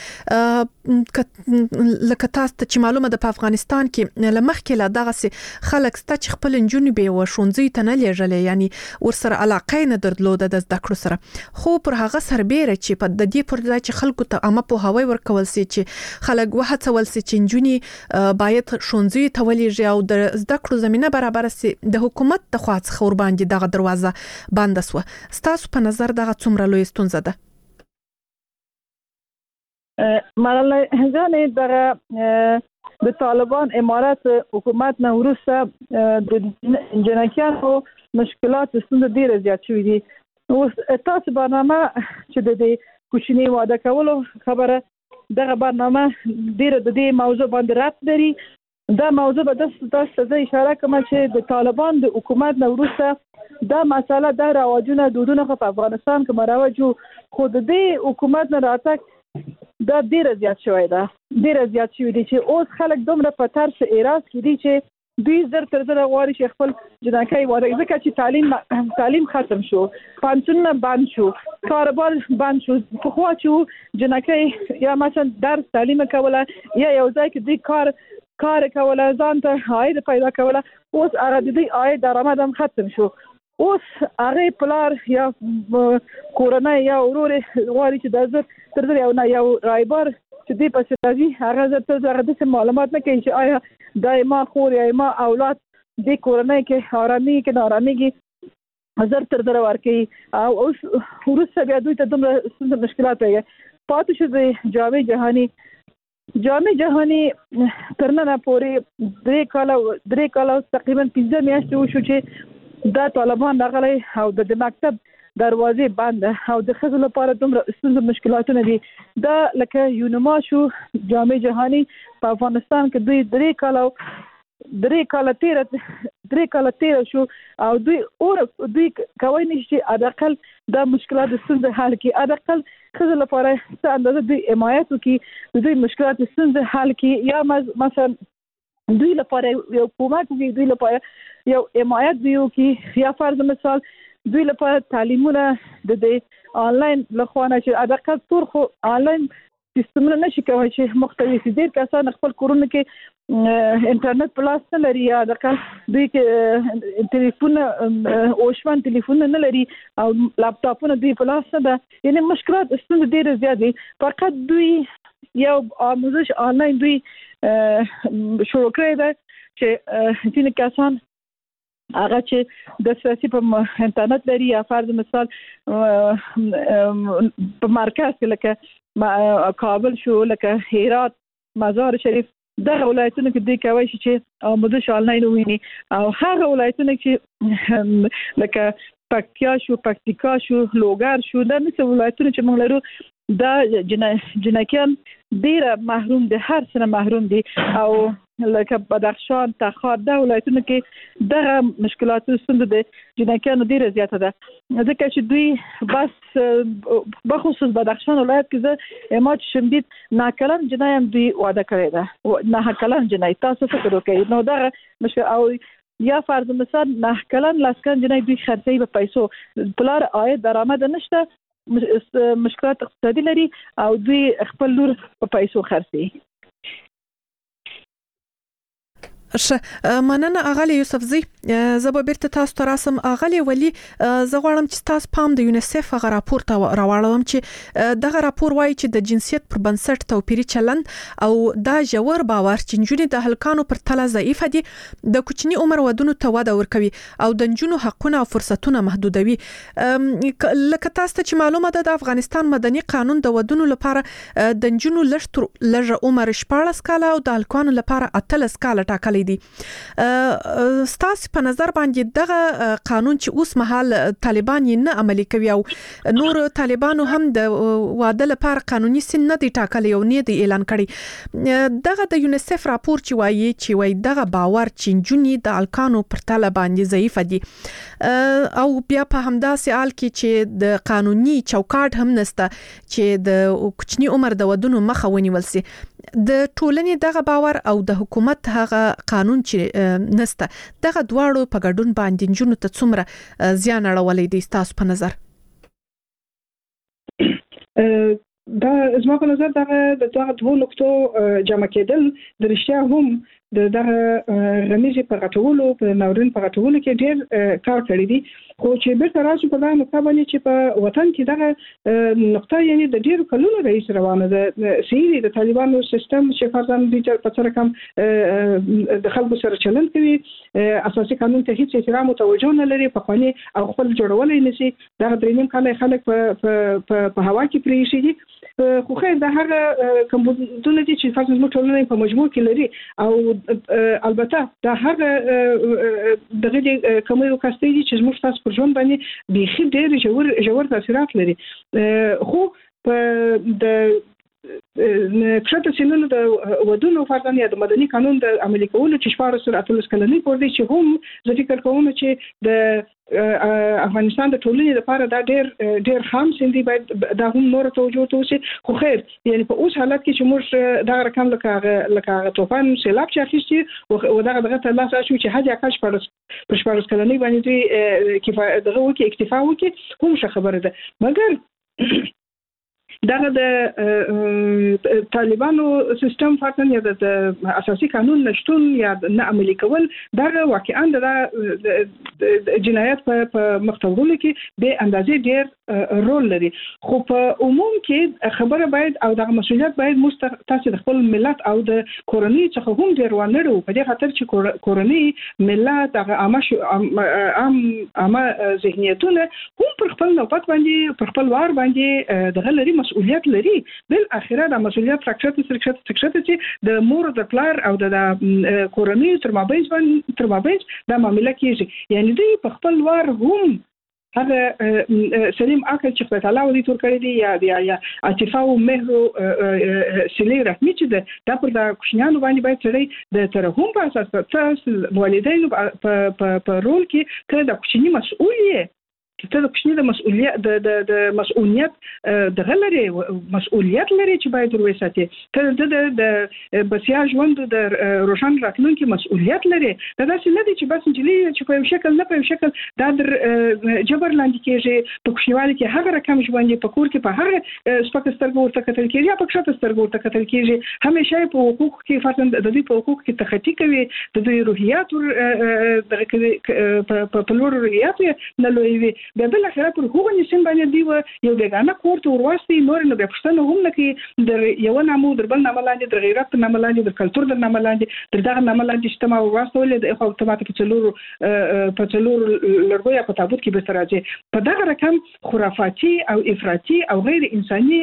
لکه تاسو ته معلومه ده په افغانستان کې لمخ کې دغه سي خلک ست چې خپل انجونی به وشونځي ته نه لېږلې، یعنی ورسره علاقه نه درلوده د زده کړو سره، خو پر هغه سربېره چې په د دې پر ځای چې خلکو ته عامه په هوای ورکول سي چې خلک وهڅول سي چې انجونی باید شونځي ته ولېږي او د زده کړو زمينه برابر سي، د حکومت د خوا څخه ور باندې دغه دروازه بند شو. ستاسو په نظر دغه څومره لوی ستونزه ده؟ مرحله ځانې دغه د طالبان امارات حکومت نه وروسته د جنکیانو مشکلات ستونزې ډېر زیات شوې دي. اوس تاسو برنامه چې د دې کوچنی واده کولو خبره دغه برنامه ډېر د دې موضوع باندې رات لري. دا موضوع به تاسو ته اشاره کوم چې د طالبان د حکومت نه وروسته دا مسله د رواجونه دودونه په افغانستان کې مراوجو، خو د دې حکومت نه راتګ دا ډیر زیات شوی دا ډیر زیات شوی دي چې اوس خلک دومره په ترس اعتراض کوي چې دوی زر تر زر غواړي چې خپل جنکۍ واده، ځکه چې تعلیم تعلیم ختم شو، پانسونه بند شو، کاروبار بند شو. په خوا چې جنکۍ یا مثلا درس تعلیم کوله یا یو ځای کې دوی کار کار کوله ځان ته عاید پیدا کوله، اوس هغه د دوی عاید درآمد هم ختم شو. اوس هغه پلار یا کورنۍ یا ورور غواړي چې د زر تر زر یو نه یو رایبر چې دی په سیاسي هغه زر تر زر د معلومات نه کوي چې آیا دایما خور یا ما اولاد د کورنۍ کې آرامي کې ناراميږي زر تر زر ورکي او اوس ورسره بیا دوی ته دومره مشکلات راغلي. پاتې شو د جامع جهاني جامع جهاني ترنه پورې درې کال درې کال تقریبا پنځه میاشتې وشو چې دا طالبان راغلي او د مکتب دروازې بند او د خزو لپاره دومره ستونزې مشکلاتونه دي. دا لکه یونما شو جامع جهاني په افغانستان کې دوی درې کال درې کال تیر درې کال تیر شو او دوی اور دوی کوي نشي ادقل د مشکلات ستونزې حل کی، ادقل خزو لپاره څه اندازه دوی حمایت کوي دوی مشکلات ستونزې حل کی، یا مثلا دوی لپاره یو کومک کوي، دوی لپاره یو حمایت دیو کې، یا فرض مثال دوی لپاره تعلیمونه د دې آنلاین لخوانه چې ادقل تور خو آنلاین سیستمونه نشي کوي چې مختلف دي کسان خپل کورونه کې انټرنیټ پلاس نه لري، یا ادقل دوی کې ټلیفون اوشمن ټلیفون نه لري او لپټاپونه دوی پلاس نه ده، یعنی مشکلات ستونزې ډېر زیات دي. فقط دوی یو آموزش آنلاین دوی شروع کړی ده چې ځینې کسان هغه چې د سیاسي په انټرنیټ لري، یا فرض مثال په مرکز کې لکه کابل شو، لکه هرات، مزار شریف، دغه ولایتونو کې دوی کوي چې آموزش آنلاین وویني، او هغه ولایتونو کې لکه پکتیا شو، پکتیکا شو، لوګر شو، دا مثل ولایتونه چې موږ لرو دا جنکیان ډیره محروم دي، هر څه محروم دي، او لکه بدخشان، تخار، دا ولایتونه کې دغه مشکلات ستونزې د جنکیانو ډیره زیاته ده، ځکه چې دوی بس بخصوص بدخشان ولایت کې زه امات شمدید ناکلن جنای هم دوی واده کړی ده، ناکلن جنای. تاسو فکر وکړئ نو دغه مشکل، او یا فرض مثال ناکلن لاسکن جنای دوی خرڅي په پیسو، پلار عاید درآمد نشته، مشکلات اقتصادي لري او دوی خپل لور په پیسو خرڅي. ش مننه اغلی یوسفزی، زه به بیرته تاسو ته راسم. اغلی ولی زه غواړم چې تاسو پام د یونیسف غو راپور ته راوړم چې دغه راپور وایي چې د جنسیت پر بنسټ توپیری چلند او دا ژور باور چې نجونې د هلکانو پر تله ضعیف دي، د کوچنی عمر ودونو ته وده ورکوي او د نجونو حقونه او فرصتونه محدودوي. لکه تاسو ته چې معلومه ده د افغانستان مدني قانون د ودونو لپاره د نجونو لږ لږ عمر شپاړس کاله او د هلکانو لپاره اتلس کاله ټاکلی کړی دي. ستاسو په نظر باندې دغه قانون چې اوس مهال طالبان یې نه عملي کوي او نور طالبانو هم د واده لپاره قانوني سن نه دی ټاکلی او نه دی اعلان کړی. دغه د یونیسف راپور چې وایي چې وایي دغه باور چې نجونې د الکانو پر تله باندې ضعیف دي او بیا په همداسې حال کې چې د قانوني چوکاټ هم نشته چې د کوچني عمر د ودونو مخه ونیول سي. د ټولنې دغه باور او د حکومت هغه قانون چې نشته دغه دواړو په ګډون باندې نجونو ته څومره زیان اړولی دی تاسو په نظر؟ دا زما په نظر دا د دغه دوه نقطو جمع کېدل د رښتیا هم د دغه غمیزې په غټولو په ناورین په غټولو کې ډېر کار کړی دی. خو چې بیرته راشو په دغه نقطه باندې چې په وطن کې دغه نقطه یعنی د ډېرو کلونو رئیس روانه ده سیری د طالبانو سیستم چې فرضاً د په څیر کم د خلکو سره چلند کوي، اساسي قانون ته هیڅ احترام او توجه نه لري، په قانون او خپل جوړولای نشي. دغه درېنیم کال خلک په په هوا کې پریشي دي. خو خیر دا هغه کمبودونه دي چې فرضاً موږ ټولنه په مجموع کې لري او البته دا هغه دغه کومه یو کاستي دي چې موږ تاسو پر ژوند باندې بيخي ډېر ژور ژور تاثیرات لري. خو په د کښته سینونو د ودونو فرضاً یا د مدني قانون د عملي کولو چې شپږ سره اتلس کلنې پورې چې هم زه فکر کوم چې د افغانستان د ټولنې لپاره دا ډېر ډېر خام سندي باید دا هم نور توجه توشي. خو خیر یعنی په اوس حالت کې چې موږ دا رقم لکه لکه طوفان سیلاب چې اخیستي او دا دغه ته لاس شو چې حاجه کاش پر پر شپږ کلنې باندې کفایه دغه وکي اکتفا وکي هم څه خبره ده. مګر دغه د طالبانو سیستم فرضاً یا د اساسي قانون نشټون یا نه عملي کول دغه واقعا د جنایت په مختورولو کې به اندازې ډېر رول لري. خو په عموم کې خبره باید او دغه مسؤلیت باید مستقل د خپل ملت او د کورنۍ څخه هم ډېر ونرو په دې خاطر چې کورنۍ ملت هغه عامه عام عامه ذهنیتونه هم پر خپل نوبت باندې پر خپل وار باندې دغه لري مسؤلیت لري. بل اخره د مسؤلیت فراکچر سرکشت سرکشت چې د مور د پلار او د کورنۍ تر مابین باندې تر مابین دا معاملې کیږي. یعنی دوی په خپل وار هم هغه سلیم عقل چې په تعالی ودی تور کړی دی یا یا عاطفه او مهر او سلی رحمی چې دا پر د کوشنیانو باندې باید سړی د ترحم په اساس تاسو والدینو په په رول کې کله د کوشنی مسؤلیت ته د کوشنی د مسؤلیت د د د مسؤلیت د غلري مسؤلیت لري چې باید وروساتي ته د د بسیا ژوند د روشن راتلونکي مسؤلیت لري. دا داسې نه دي چې بس انجلي چې په یو شکل نه په یو شکل دا در جبر لاندې کېږي. په کوشنیوالي کې هغه رقم ژوند په کور کې په هغه سپک سترګو ورته کتل کېږي یا په کښته سترګو ورته کتل کېږي. همیشه په حقوق کې فرضاً د دې په حقوق کې تخطي کوي د دوی روحيات دغه په لور روحيات نه لوي. بیا بل اخره پر هغه نشین باندې دی یو دغه کور ته ورواستي نور نه به پښتنه هم نه کې در یو نامو در بل نامه لاندې در غیرت نامه لاندې در کلچر در نامه لاندې در دغه نامه لاندې چې ما ورواستول د خو اتوماتیک په څلور په څلور لرګو په تابوت کې به تر راځي. په دغه رقم خرافاتي او افراطي او غیر انساني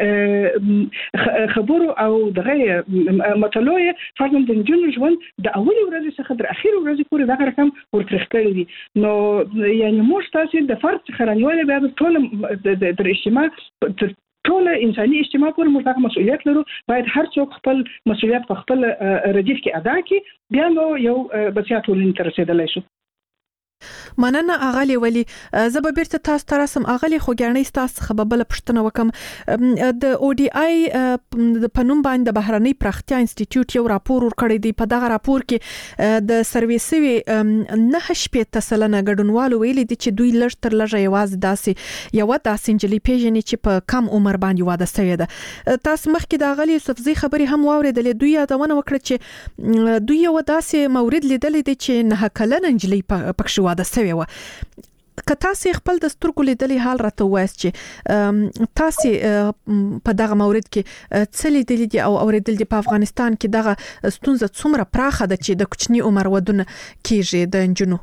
خبرو او دغه مطلوع فرضاً د جنون ژوند د اول ورځې څخه تر اخیر ورځې پورې دغه رقم ورترخ کړی دي. نو یعنی موږ تاسو د فرد خرانیواله بیا ټول د اجتماع ټول انساني اجتماع پر موږ مسؤلیت لرو. باید هر څوک خپل مسؤلیت په خپل ردیف کې ادا کړي بیا نو یو بسیا ټولنې ته رسیدلای شو. مننه اغلی ولی زه به بیرته تاسو ته رسم اغلی خو ګڼې تاسو خبره پښتنه وکم. د او ډي آی د پنوم باندې بهرنۍ پراختیا انسټیټیوټ یو راپور ورکړی دی. په دغه راپور کې د سرویسوي نه شپږ سلنه ګډونوالو ویلي دي چې دوی لږ تر لږه یوازې داسې یو داسې انجلي پیژني چې په کم عمر باندې واده شوی ده. تاسو مخکې د اغلی یوسفزي خبري هم واوریدلې. دوی یادونه وکړه چې دوی یو داسې مورید لیدلې دي چې نه کلن انجلي پکښ واده شوی و. که تاسو خپل د سترګو لیدلې حال راته وایست چې تاسو په دغه مورید کې څه لیدلې دي او اوریدل دي په افغانستان کې دغه ستونزه څومره پراخه ده چې د کوچني عمر ودونه کیږي د انجونو؟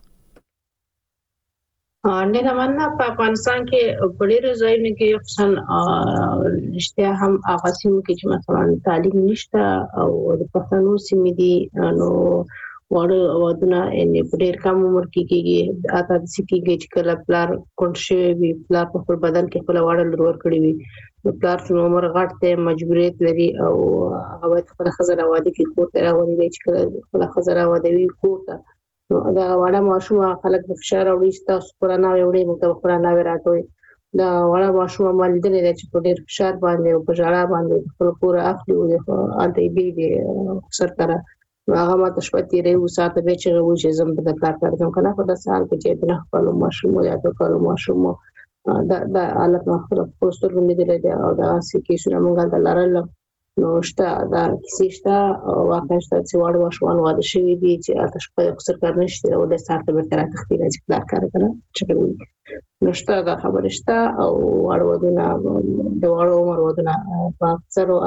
نه دا مننه. په افغانستان کې په ډېرو ځایونو کې خصوصا رښتیا هم هغه سیمو کې چې مثلا تعلیم نشته او د پښتنو سیمې دي نو واړه وادونه ان په ډېر کم عمر کې کېږي اته د سکیږي چې کله پلار کنټرول وي پلار په خپل بدن کې خپل واړه لور کړی وي نو پلار چې عمر غټ ته مجبوریت لري او هغه خپل خزر واده کې کوته راوړي چې کله خپل خزر واده وي کوته نو دا واړه ماشوم خلک د فشار او ایستا قرآن وړي مو قرآن راټوي دا واړه ماشوم مال دې لري چې په ډېر فشار باندې او په ژړا باندې خپل پورا اخلي او ان دې بي سرکره هغه ماته شپتي ری وساته به چې وو چې زم د کار کوم کنه په داسې حال کې چې د خپل ماشوم یا د خپل ماشوم دا د حالت مخه پوسټر باندې دی او دا سکه شنه موږ د لارل نو شته دا کیسه او واقعا شته چې واړه ماشومان واده شوی دي چې تاسو په اکثر کار نشته او د سارته به تر تخته چې کار کار کوي چې نو شته دا خبره شته او واړه ودونه د واړه عمر ودونه په اکثر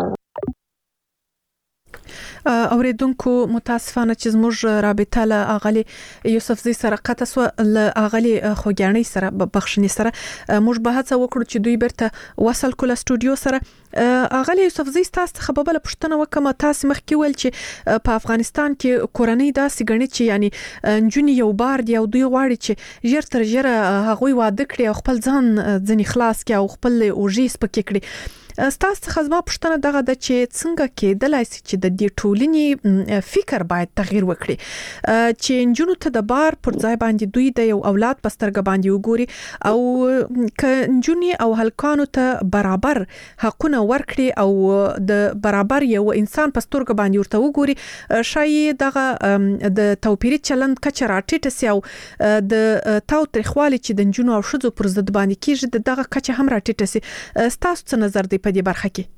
اوریدونکو متاسفانه چې زموږ رابطه له اغلی یوسف زی سره قطع سو له اغلی خوګانی سره بخښنی سره موږ به هڅه وکړو چې دوی برته وصل کول استودیو سره اغلی یوسف زی تاسو خبره پښتنه وکم تاسو مخ کې ول چې په افغانستان کې کورنۍ داسې غني چې یعنی انجونی یو بار دی او دوی غواړي چې ژر تر ژره هغه واده کړي او خپل ځان ځنی خلاص کړي او خپل اوجیس پکې کړي ستاسو خزما پښتنه دغه د چې څنګه کېدلای شي چې د دې ټولنې فکر باید تغییر وکړي چې انجونو ته د بار پر ځای باندې دوی د یو اولاد پسترګ باندې وګوري او ک انجونی او هلکانو ته برابر حقونه ورکړي او د برابر یو انسان پسترګ باندې ورته وګوري شاید دغه د توپیری چلند کچرا ټیټ سي او د تاو ترخوالي چې د انجونو او شذو پر ضد باندې کیږي دغه کچه هم را ټیټ سي ستاسو څه نظر دی په دې برخه کې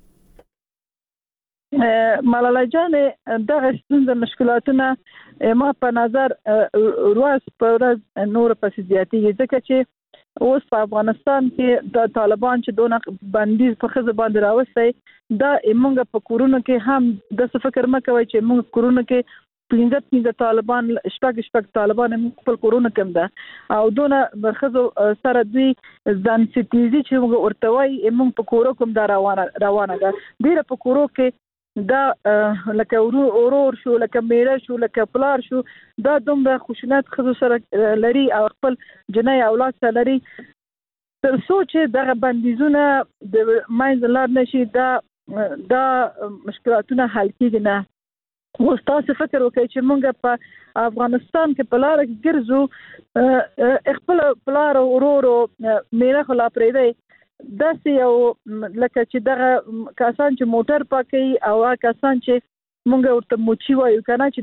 ملاله جان دغه ستونزې مشکلاتونه ما په نظر ورځ په ورځ نور په زیاتېږي ځکه چې اوس په افغانستان کې د طالبان چې دونه بندیز په خزه باندې راوستي دا موږ په کورونو کې هم د څه فکر مکوي چې موږ کورونو کې پینځه پینځه طالبان شپږ شپږ طالبان خپل کورونه کم ده او دونه برخزو سره دوی ځان ستیزي چې موږ ورته وایي موږ په کورو کوم دا روانه روانه ده ډیره په کورو کې دا لکه اورور شو لکه میړه شو لکه پلار شو دا دومره خوشنات خزو سره لري او خپل جنای اولاد سره لري تر څو چې دغه بندیزونه د ماینځ لار نشي دا دا مشکلاتونه حل کیږي نه اوس تاسو فکر وکړئ چې موږ په افغانستان کې په لار کې ګرځو خپل پلار او ورور میره خلا پرې دی داسې یو لکه چې دغه کسان چې موټر پاکي او کسان چې موږ ورته موچی وایو کنه چې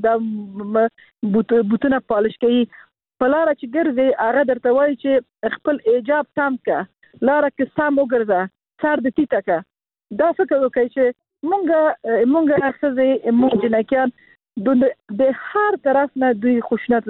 دا بوتونه پالش کوي په لار چې ګرځي هغه درته وایي چې خپل ایجاب تام کا لار کې سم وګرځه سر د تیته کا دا فکر وکړئ چې مونږه مونږه اخزه مونږ جنکیان د هر طرف نه دوی خوشنات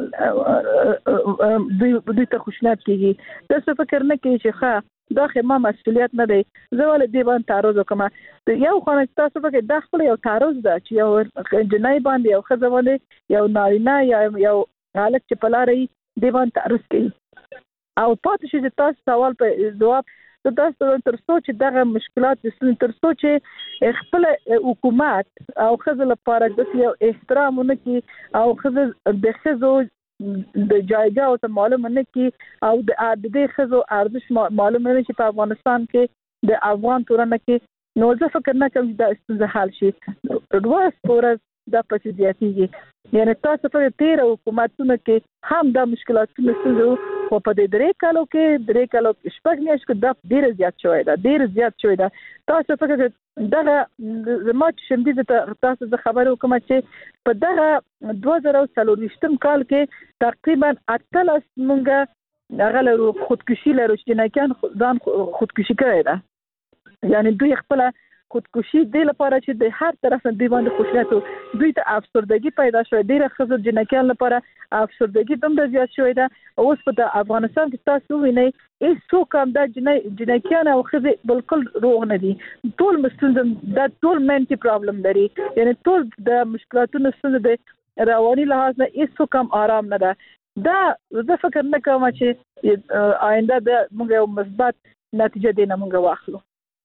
لاندې دوی دوی ته خوشنات کیږي د څه فکر نه کوي چې ښه دا خو ما مسؤلیت نه دی زه ول دی باندې تعرض وکم یو خو تاسو فکر د خپل یو تعرض ده چې یو جنای باندې یو خزه باندې یو نارینه یا یو حالت چې پلاري دی باندې تعرض کوي او پاتې شي تاسو سوال په جواب تاسو تر څو چې دغه مشکلات تر څو چې خپل حکومت او خزل لپاره د یو احترام نه کی او خزل د خزو د جایګه او معلومه نه کی او د عادي خزو ارزش معلومه نه چې په افغانستان کې د افغان تورنه کې نو زه فکر نه کوم دا ستونزه حل شي ورځ پورز دا پاتې زیاتېږي یعنی تاسو په تیر حکومتونو کې هم دا مشکلاتونه ستونزه خو په دې درې کالو کې درې کالو شپږ میاشتې کې دا ډیر زیات شوی دا ډیر زیات شوی دا تاسو فکر دغه زما چې شمدي ته تاسو د خبرو کوم چې په دغه دوه زره څلورویشتم کال کې تقریبا اتلس مونږه هغه له خودکشي لرو چې نه کان ځان خودکشي کړی دا یعنی دوی خپل خودکشي د لپاره چې د هر طرف نه دی باندې خوشناتو دوی ته افسردګي پیدا شوې ډیره خزر جنکیان لپاره افسردګي دومره زیات شوې ده اوس په افغانستان کې تاسو وینئ هیڅ څوک هم د جنکیان او خزر بالکل روغ نه دي ټول مستلزم دا ټول منټي پرابلم لري یعنی ټول د مشکلاتونو ستونزه د رواني لحاظ نه هیڅ څوک هم آرام نه ده دا زه فکر نه کوم چې آینده د موږ یو مثبت نتیجه دینه موږ واخلو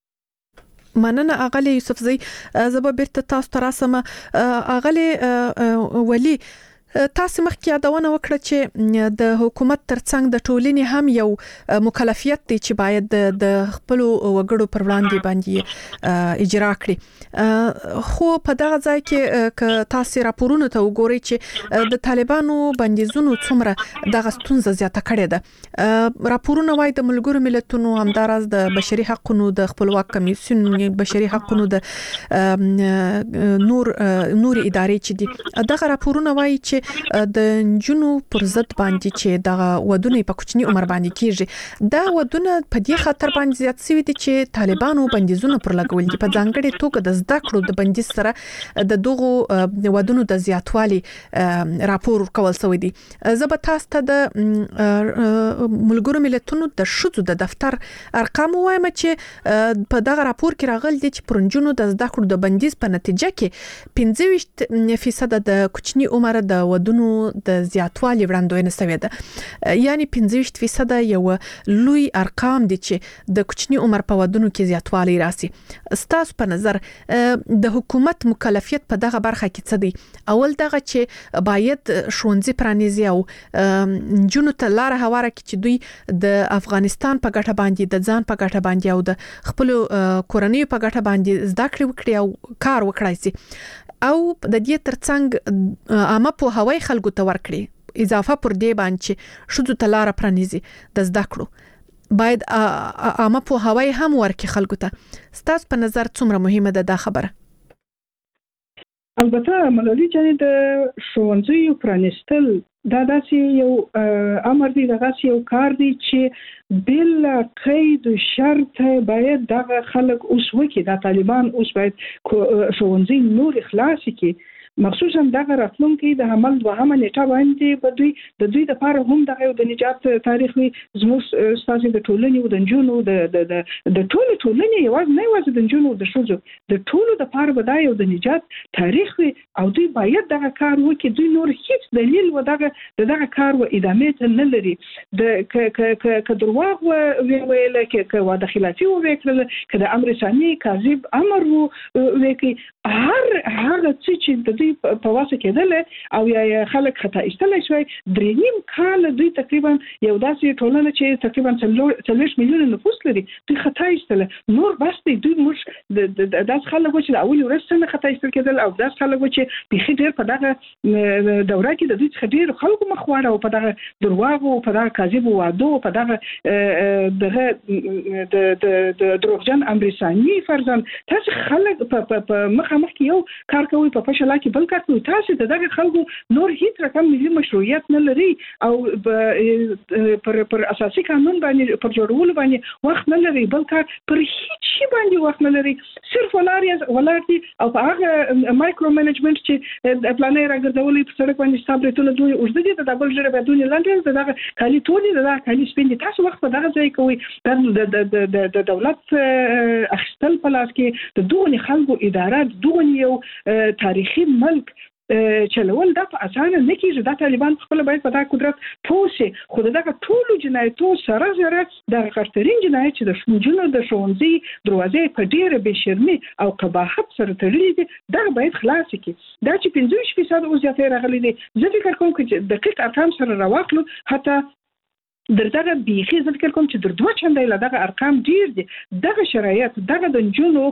مننه اغلی یوسف زی زبا بیرته تاسو ته راسم اغلی ولی تاسو مخکې یادونه وکړه چې د حکومت ترڅنګ د ټولنې هم یو مکلفیت دی چې باید د خپل وګړو پر وړاندې باندې اجرا کړي. خو په دغه ځای کې ک تاسو راپورونه ته وګورئ چې د طالبانو بندیزونو څومره دغه ستونزه زیاته کړې ده. راپورونه وايي د ملګرو ملتونو همدارس د بشري حقوقو د خپلواک کمیسیون بشري حقوقو د نور نور ادارې چې دي دغه راپورونه وايي چې د جنو پر ضد باندې چې دغه ودونه په کوچني عمر باندې کیږي دا ودونه په دې خاطر باندې زیات شوی دي چې طالبانو بندیزونه پر لګول دي په ځانګړي توګه د زده کړو د بندیز سره د دغه ودونو د زیاتوالي راپور کول شوی دي. زه به تاسو ته د ملګرو ملتونو د شذو د دفتر ارقام وایم چې په دغه راپور کې راغلي دي چې پرنجونو د زده کړو د بندیز په نتیجه کې پنځه ویشت فیصد د کوچني عمر د ودونو د زیاتوالي وړاندوینه شوې ده. یعنی پنځه ویشت فیصد یو لوی ارقام دي چې د کوچني عمر په ودونو کې زیاتوالی راسي. ستاسو په نظر د حکومت مکلفیت په دغه برخه کې څه دی؟ اول دغه چې باید ښوونځي پرانیزي او جنو ته لار هواره کړي چې دوی د افغانستان په ګټه باندې د ځان په ګټه باندې او د خپل کورنۍ په ګټه باندې زده کړې وکړي او کار وکړي سي او د دې ترڅنګ عامه په هوای خلکو ته ورکړي اضافه پر دې باندې شذو تلاره پرانیزي د زده کړو باید عامه په هوای هم ورکړي خلکو ته. ستاسو په نظر څومره مهمه ده دا خبره؟ البته ملالي جانې د ښوونځیو پرانیستل دا داسې یو امر دی دغه یو کار دی چې بل قید شرط باید دغه خلک اوس وکړي د طالبان اوس باید ښوونځي نور اخلاص کړي مخصوصا دغه راتلونکي د عمل دوهمه نیټه باندې په دوی د دوی د لپاره هم دغه د نجات تاریخ وي زموږ استاد د ټولنې او د جنونو د د د ټولو ټولنې یوازې نه یوازې د جنونو د شوزو د ټولو د لپاره به دا یو د نجات تاریخ وي او دوی باید دغه کار وکړي. دوی نور هیڅ دلیل و دغه دغه کار و ادامه نه لري. د ک ک ک درواغ ویل ک ک واده خلافي وکړل ک د امر ثاني کاذب امر وکړي هر هغه چې د دوی په واسه کېدل او یا خلک خطا ایستلای شوی درې نیم کال دوی تقریبا یو داسې ټولنه چې تقریبا څلور میلیون نفوس لري دوی خطا ایستل نور بس دوی موږ د داس خلک چې د اول ورځ څخه خطا ایستل کېدل او داس خلک چې په خډیر په دغه دوره کې د دوی خډیر خلکو مخواړه او په دغه درواغ او په دغه کاذب وعده او په دغه دغه د د دروغجن امریکایي فرزن تاسو خلک په مخامخ کې یو کار کوي په فشل کې بل کار کوي تاسو دغه خلکو نور هیڅ رقم ملي مشروعیت نه لري او پر پر اساسي قانون باندې پر جوړولو باندې وخت نه لري بل کار پر هیڅ شي باندې وخت نه لري صرف ولاريز ولارتي او هغه مایکرو منیجمنت چې د پلانې راګرځولې په سړک باندې ستابلتونه دوی اوږده دي د ډبل جره بدون لاندې دغه کالي ټولې دغه کالي سپین تاسو وخت په دغه ځای کوي د د د دولت اخستل په لاس کې د دوه خلکو اداره دوه یو تاریخي ملک چلول دا په اسانه نه کیږي دا طالبان خپل باید په دا قدرت پوسي خو دغه ټولو جنایتو سره سره د خطرین جنایت چې د شمولونو د شونځي دروازې په ډیره بشرمي او قباحت سره تړلې دي دا باید خلاص کړي. دا چې پنځه فیصد او زیاتې راغلي دي زه فکر کوم چې دقیق ارقام سره راوخلو حتی درته بیخي زه فکر کوم چې در دوه چنده لا دغه ارقام ډیر دي دغه شرایط دغه د جنونو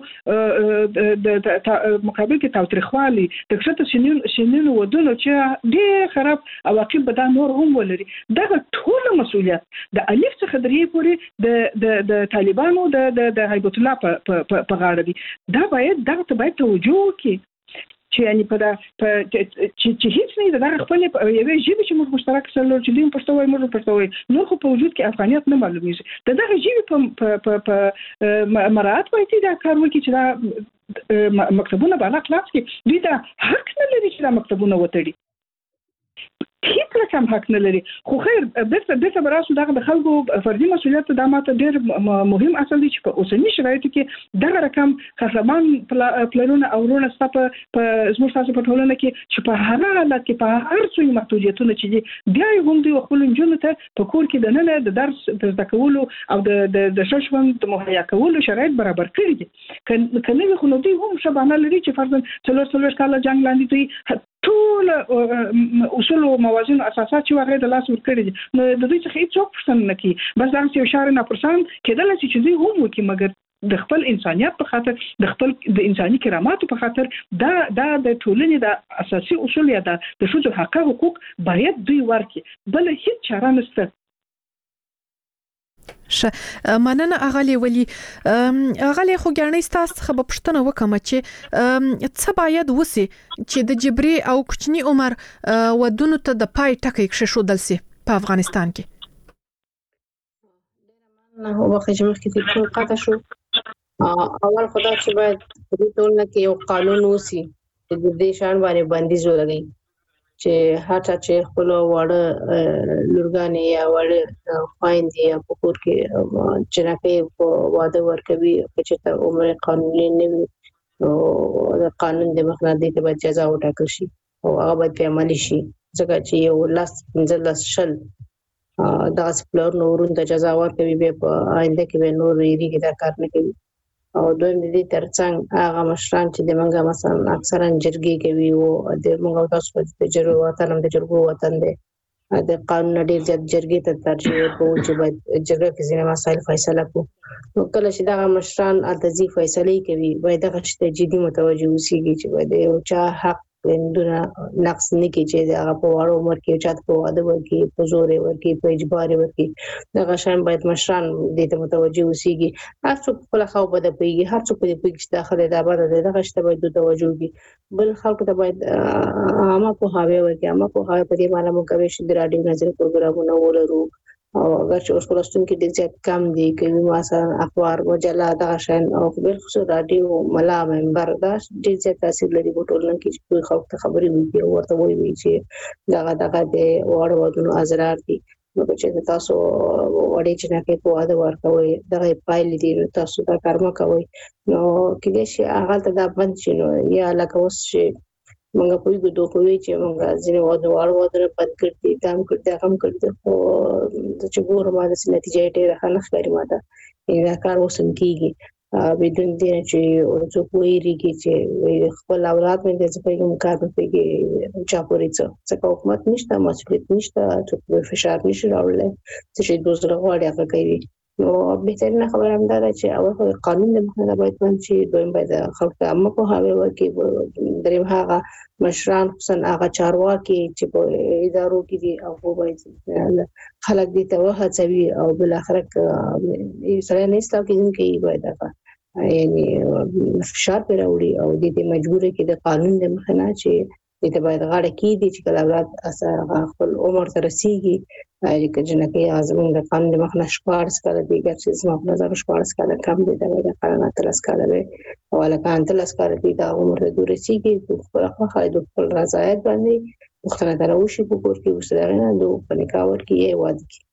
د مقابل کې تاوتریخوالي د ښه سنین سنین ودونو چې ډیر خراب عواقب به دا نور هم ولري دغه ټول مسؤلیت د الف څخه درې پورې د د طالبانو د د هیبت الله په غاړه دي. دا باید دغه باید توجه وکړي چې یعنی په دا چې چې هیڅ نه دا خپل یوې ژبه چې موږ مشترک سره چې دیم پښتو وایي موږ پښتو وایي نو خو په وجود کې افغانیت نه معلومیږي دغه ژبه په په مراعات وایي دا کار وکړي چې دا مکتبونه بالا خلاص کړي دوی دا حق نه لري چې دا مکتبونه وتړي هیڅ رقم حق نه لري خو خیر بیرته بیرته براسو دغه د خلکو فردي مسؤلیت دا ماته ډیر مهم اصل دي چې په اوسنی شرایطو کې دغه رقم قهرمان پلانونه او ورونه ستاسو په زموږ تاسو په ټولنه کې چې په هر حالت کې په هر څه محدودیتونه چې دي بیا هم دوی خپل جنونو ته په کور کې د نه د درس د زده کولو او د د ششوند د مهیا کولو شرایط برابر کړی دي کنه خو نو دوی هم شبانه لري چې فرضاً څلور څلور کال جنگ لاندې دوی ټول اصول او موازین او اساسات چې هغه د لاس ورکړي دي نو د دې څخه هیڅ څوک پوښتنه نه کوي بس دا یو شار نه پرسان کېدل چې دوی هم وکي مګر د خپل انسانيت په خاطر د خپل د انساني کراماتو په خاطر دا دا د ټولنې د اساسي اصول یا د شذو حق حقوق باید دوی ورکړي بل هیڅ چاره نشته. ش مننه اغلی ولی اغلی خو ګرنۍ ستاسو څخه به پوښتنه وکم چې څه باید وسی چې د جبري او کوچني عمر ودونو ته د پای ټکی کې شودل سي په افغانستان کې. نه هو واخې چې مخکې ټول قاطع شو اول خدای چې باید په دې ټولنه کې یو قانون وسی چې د دې شان باندې بندیز ولګي چې هاته چې خپل وړه لورګانې یا وړه خويندې یا په کور کې جنکه په واده ورکوي چې ته عمر قانوني نه وي او د قانون د مخنیوي ته باید جزا وټاکل شي او هغه باید په عملي شي ځکه چې یو لاس پنځه شل دا سپلور نورون د جزا ورکوي به په آینده کې به نور یې دا کار نه کوي او دویم دې ترڅنګ هغه مشران چې د منګه مثلا اکثرا جرګي کوي او د منګه تاسو په جرګو وطن د جرګو وطن دی د قانون ډیر ځد جرګي ته ترجیح ورکوي چې باید جرګه کې ځینې مسایل فیصله کوي نو کله چې دا مشران اتزي فیصله کوي باید دغه شته جدي متوجه اوسېږي چې باید یو چا حق وندونه نقص نه کی چې هغه په وړو عمر کې چات په واده ورکی په زور ورکی په اجبار ورکی دغه شان باید مشران دې ته متوجه اوسېږي هر څوک خپل خو بده پیږي هر څوک دې پیږي چې داخله د آباد دغه شته باید توجه وي بل خلکو ته باید عامه په هاوی ورکی عامه په هاوی په دې باندې موږ کوي چې د رادیو نظر پروګرامونه ولرو او اگر چې اوس کولستون کې د زیات کم دي کوي مثلا اخبار مجله دا شان او بل خصوص رادیو ملا منبر دا د زیات تاثیر لري په ټولنه کې چې خلک ته خبرې وي او ورته وایي چې دا دا د وړ ودونو ازرار دي نو چې تاسو وړي چې نه کې په واده ورکوي دا پایلې دي تاسو دا کارما کوي نو کې چې هغه ته دا بند شي نو یا لکه اوس چې منګه په یو دوه کوي چې منګه ځینې واده واړو واده بند کړي دام کړي هم کړي خو د چې ګوره ما د نتیجې ډېره ښه ښکاري ماته دا کار وسم کیږي بدون دې چې ورته وایي چې خپل اولاد مې د ځپې مقابله کوي چا پورې څه حکومت نشته مسؤلیت نشته چې فشار نشي راوړل چې دوزره غواړي هغه کوي نو بهترینه خبره هم ده چې اول قانون د مخنیوي باید چې دویم باید خلک عامه په هاوی ورکې دریم هغه مشران خصوصا هغه چارواکي چې په ادارو کې دي او باید خلک دې ته وهڅوي او بل اخر کې سره نه ستاسو کې باید هغه یعنی فشار پر راوړي او دې مجبور کې د قانون د مخنیوي چې دې باید غاړه کې دي چې کله اولاد اثر خپل عمر ته رسیږي چې جنکه اعظم د قانون د مخنیوي شپارس کړه دیګر چې زما په نظر شپارس کړه کم دي دا قانون تلس کړه او لکه تلس کړه دي دا عمر ته دور رسیږي خپل خپل د خپل رضایت باندې مختلف دروشي په کور کې وسره نه دوه په نکاور کې واده کی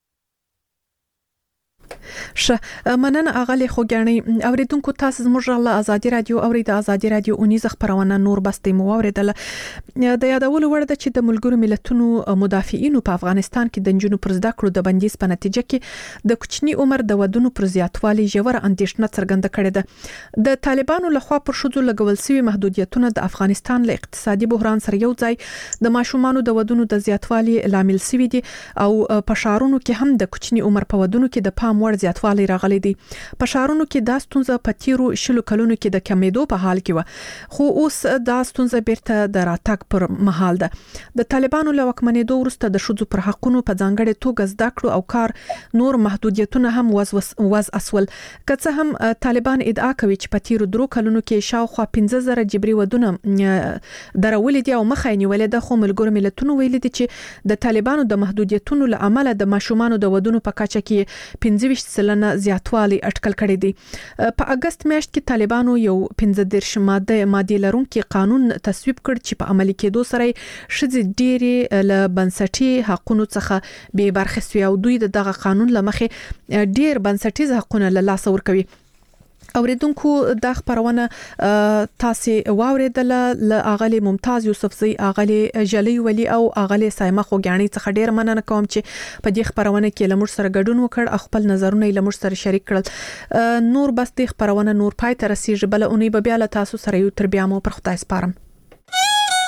ش مننه اغلی خو ګڼي اوریدونکو تاسو زموږ له ازادي رادیو اورید ازادي رادیو اونیز خبرونه نور بستې مو اوریدل د یادول وړ د چې د ملګرو ملتونو مدافعینو په افغانستان کې د جنونو پر زده کړو د بندیز په نتیجه کې د کوچني عمر د ودونو پر زیاتوالي ژور اندېښنه څرګنده کړې ده د طالبانو لخوا پر شذو لګول شوی محدودیتونه د افغانستان له اقتصادي بحران سره یو ځای د ماشومانو د ودونو د زیاتوالي لامل شوی دي او په شهرونو کې هم د کوچني عمر په ودونو کې د پام وړ زیاتوالی راغلی دی په شهرونو کې دا ستونزه په تیرو شلو کلونو کې د کمیدو په حال کې و خو اوس دا ستونزه بیرته د راتګ پر مهال ده د طالبانو له واکمنېدو وروسته د شذو پر حقونو په ځانګړي توګه زده کړو او کار نور محدودیتونه هم وضع اسول که څه هم طالبان ادعا کوي چې په تیرو درو کلونو کې شاوخوا پنځه زره جبري ودونه درولې دي او مخه یې نیولې ده خو ملګرو ملتونو ویلي دي چې د طالبانو د محدودیتونو له امله د ماشومانو د ودونو په کچه کې پنځه ویشت سلنه زیاتوالی اټکل کړی دی په اگست میاشت کې طالبانو یو پنځه دېرش ماده ماده لرونکي قانون تصویب کړ چې په عملي کېدو سره شذې ډېری له بنسټي حقوقو څخه به برخه سوي او دوی دغه قانون لمخې ډېر بنسټیز حقوقونه له لاس ورکوي اوریدونکو د خبرونه تاسو واوریدل ل اغلی ممتاز یوسفزی اغلی جلی ولی او اغلی سایمه خوګانی څخه ډیر مننه کوم چې په دې خبرونه کې لمر سره ګډون وکړ خپل نظرونه لمر سره شریک کړل نور بس دې خبرونه نور پای تر رسیدل بل اونې به بیا له تاسو سره یو تر بیا مو پر خدای سپارم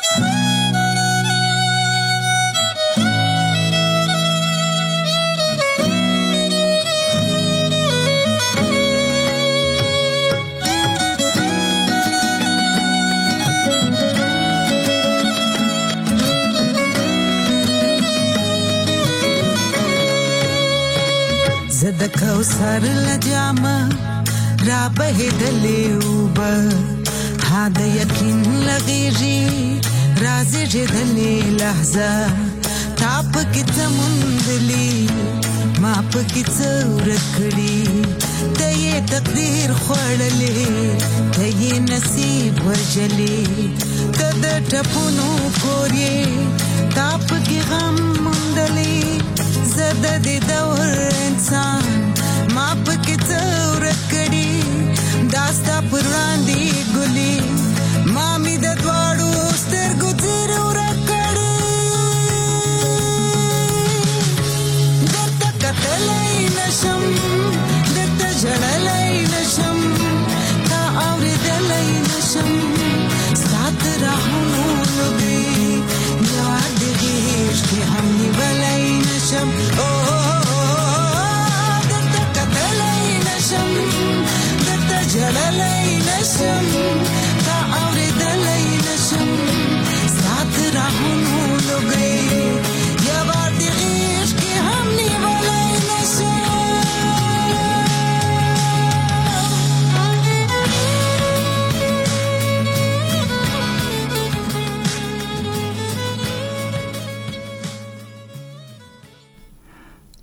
زد کوثر لجامه را بهدلې وبه ها د یقین لغېږي راځي جدلې لحظه تا پکې څه موندلي ما پکې څه ورک کړي ته یې تقدیر خوړلې ته یې نصیب وژلې ته د ټپونو کور یې تا پکې غم موندلې زه د دې دور انسان ما پکې څه ورک کړي دا ستا پر وړاندې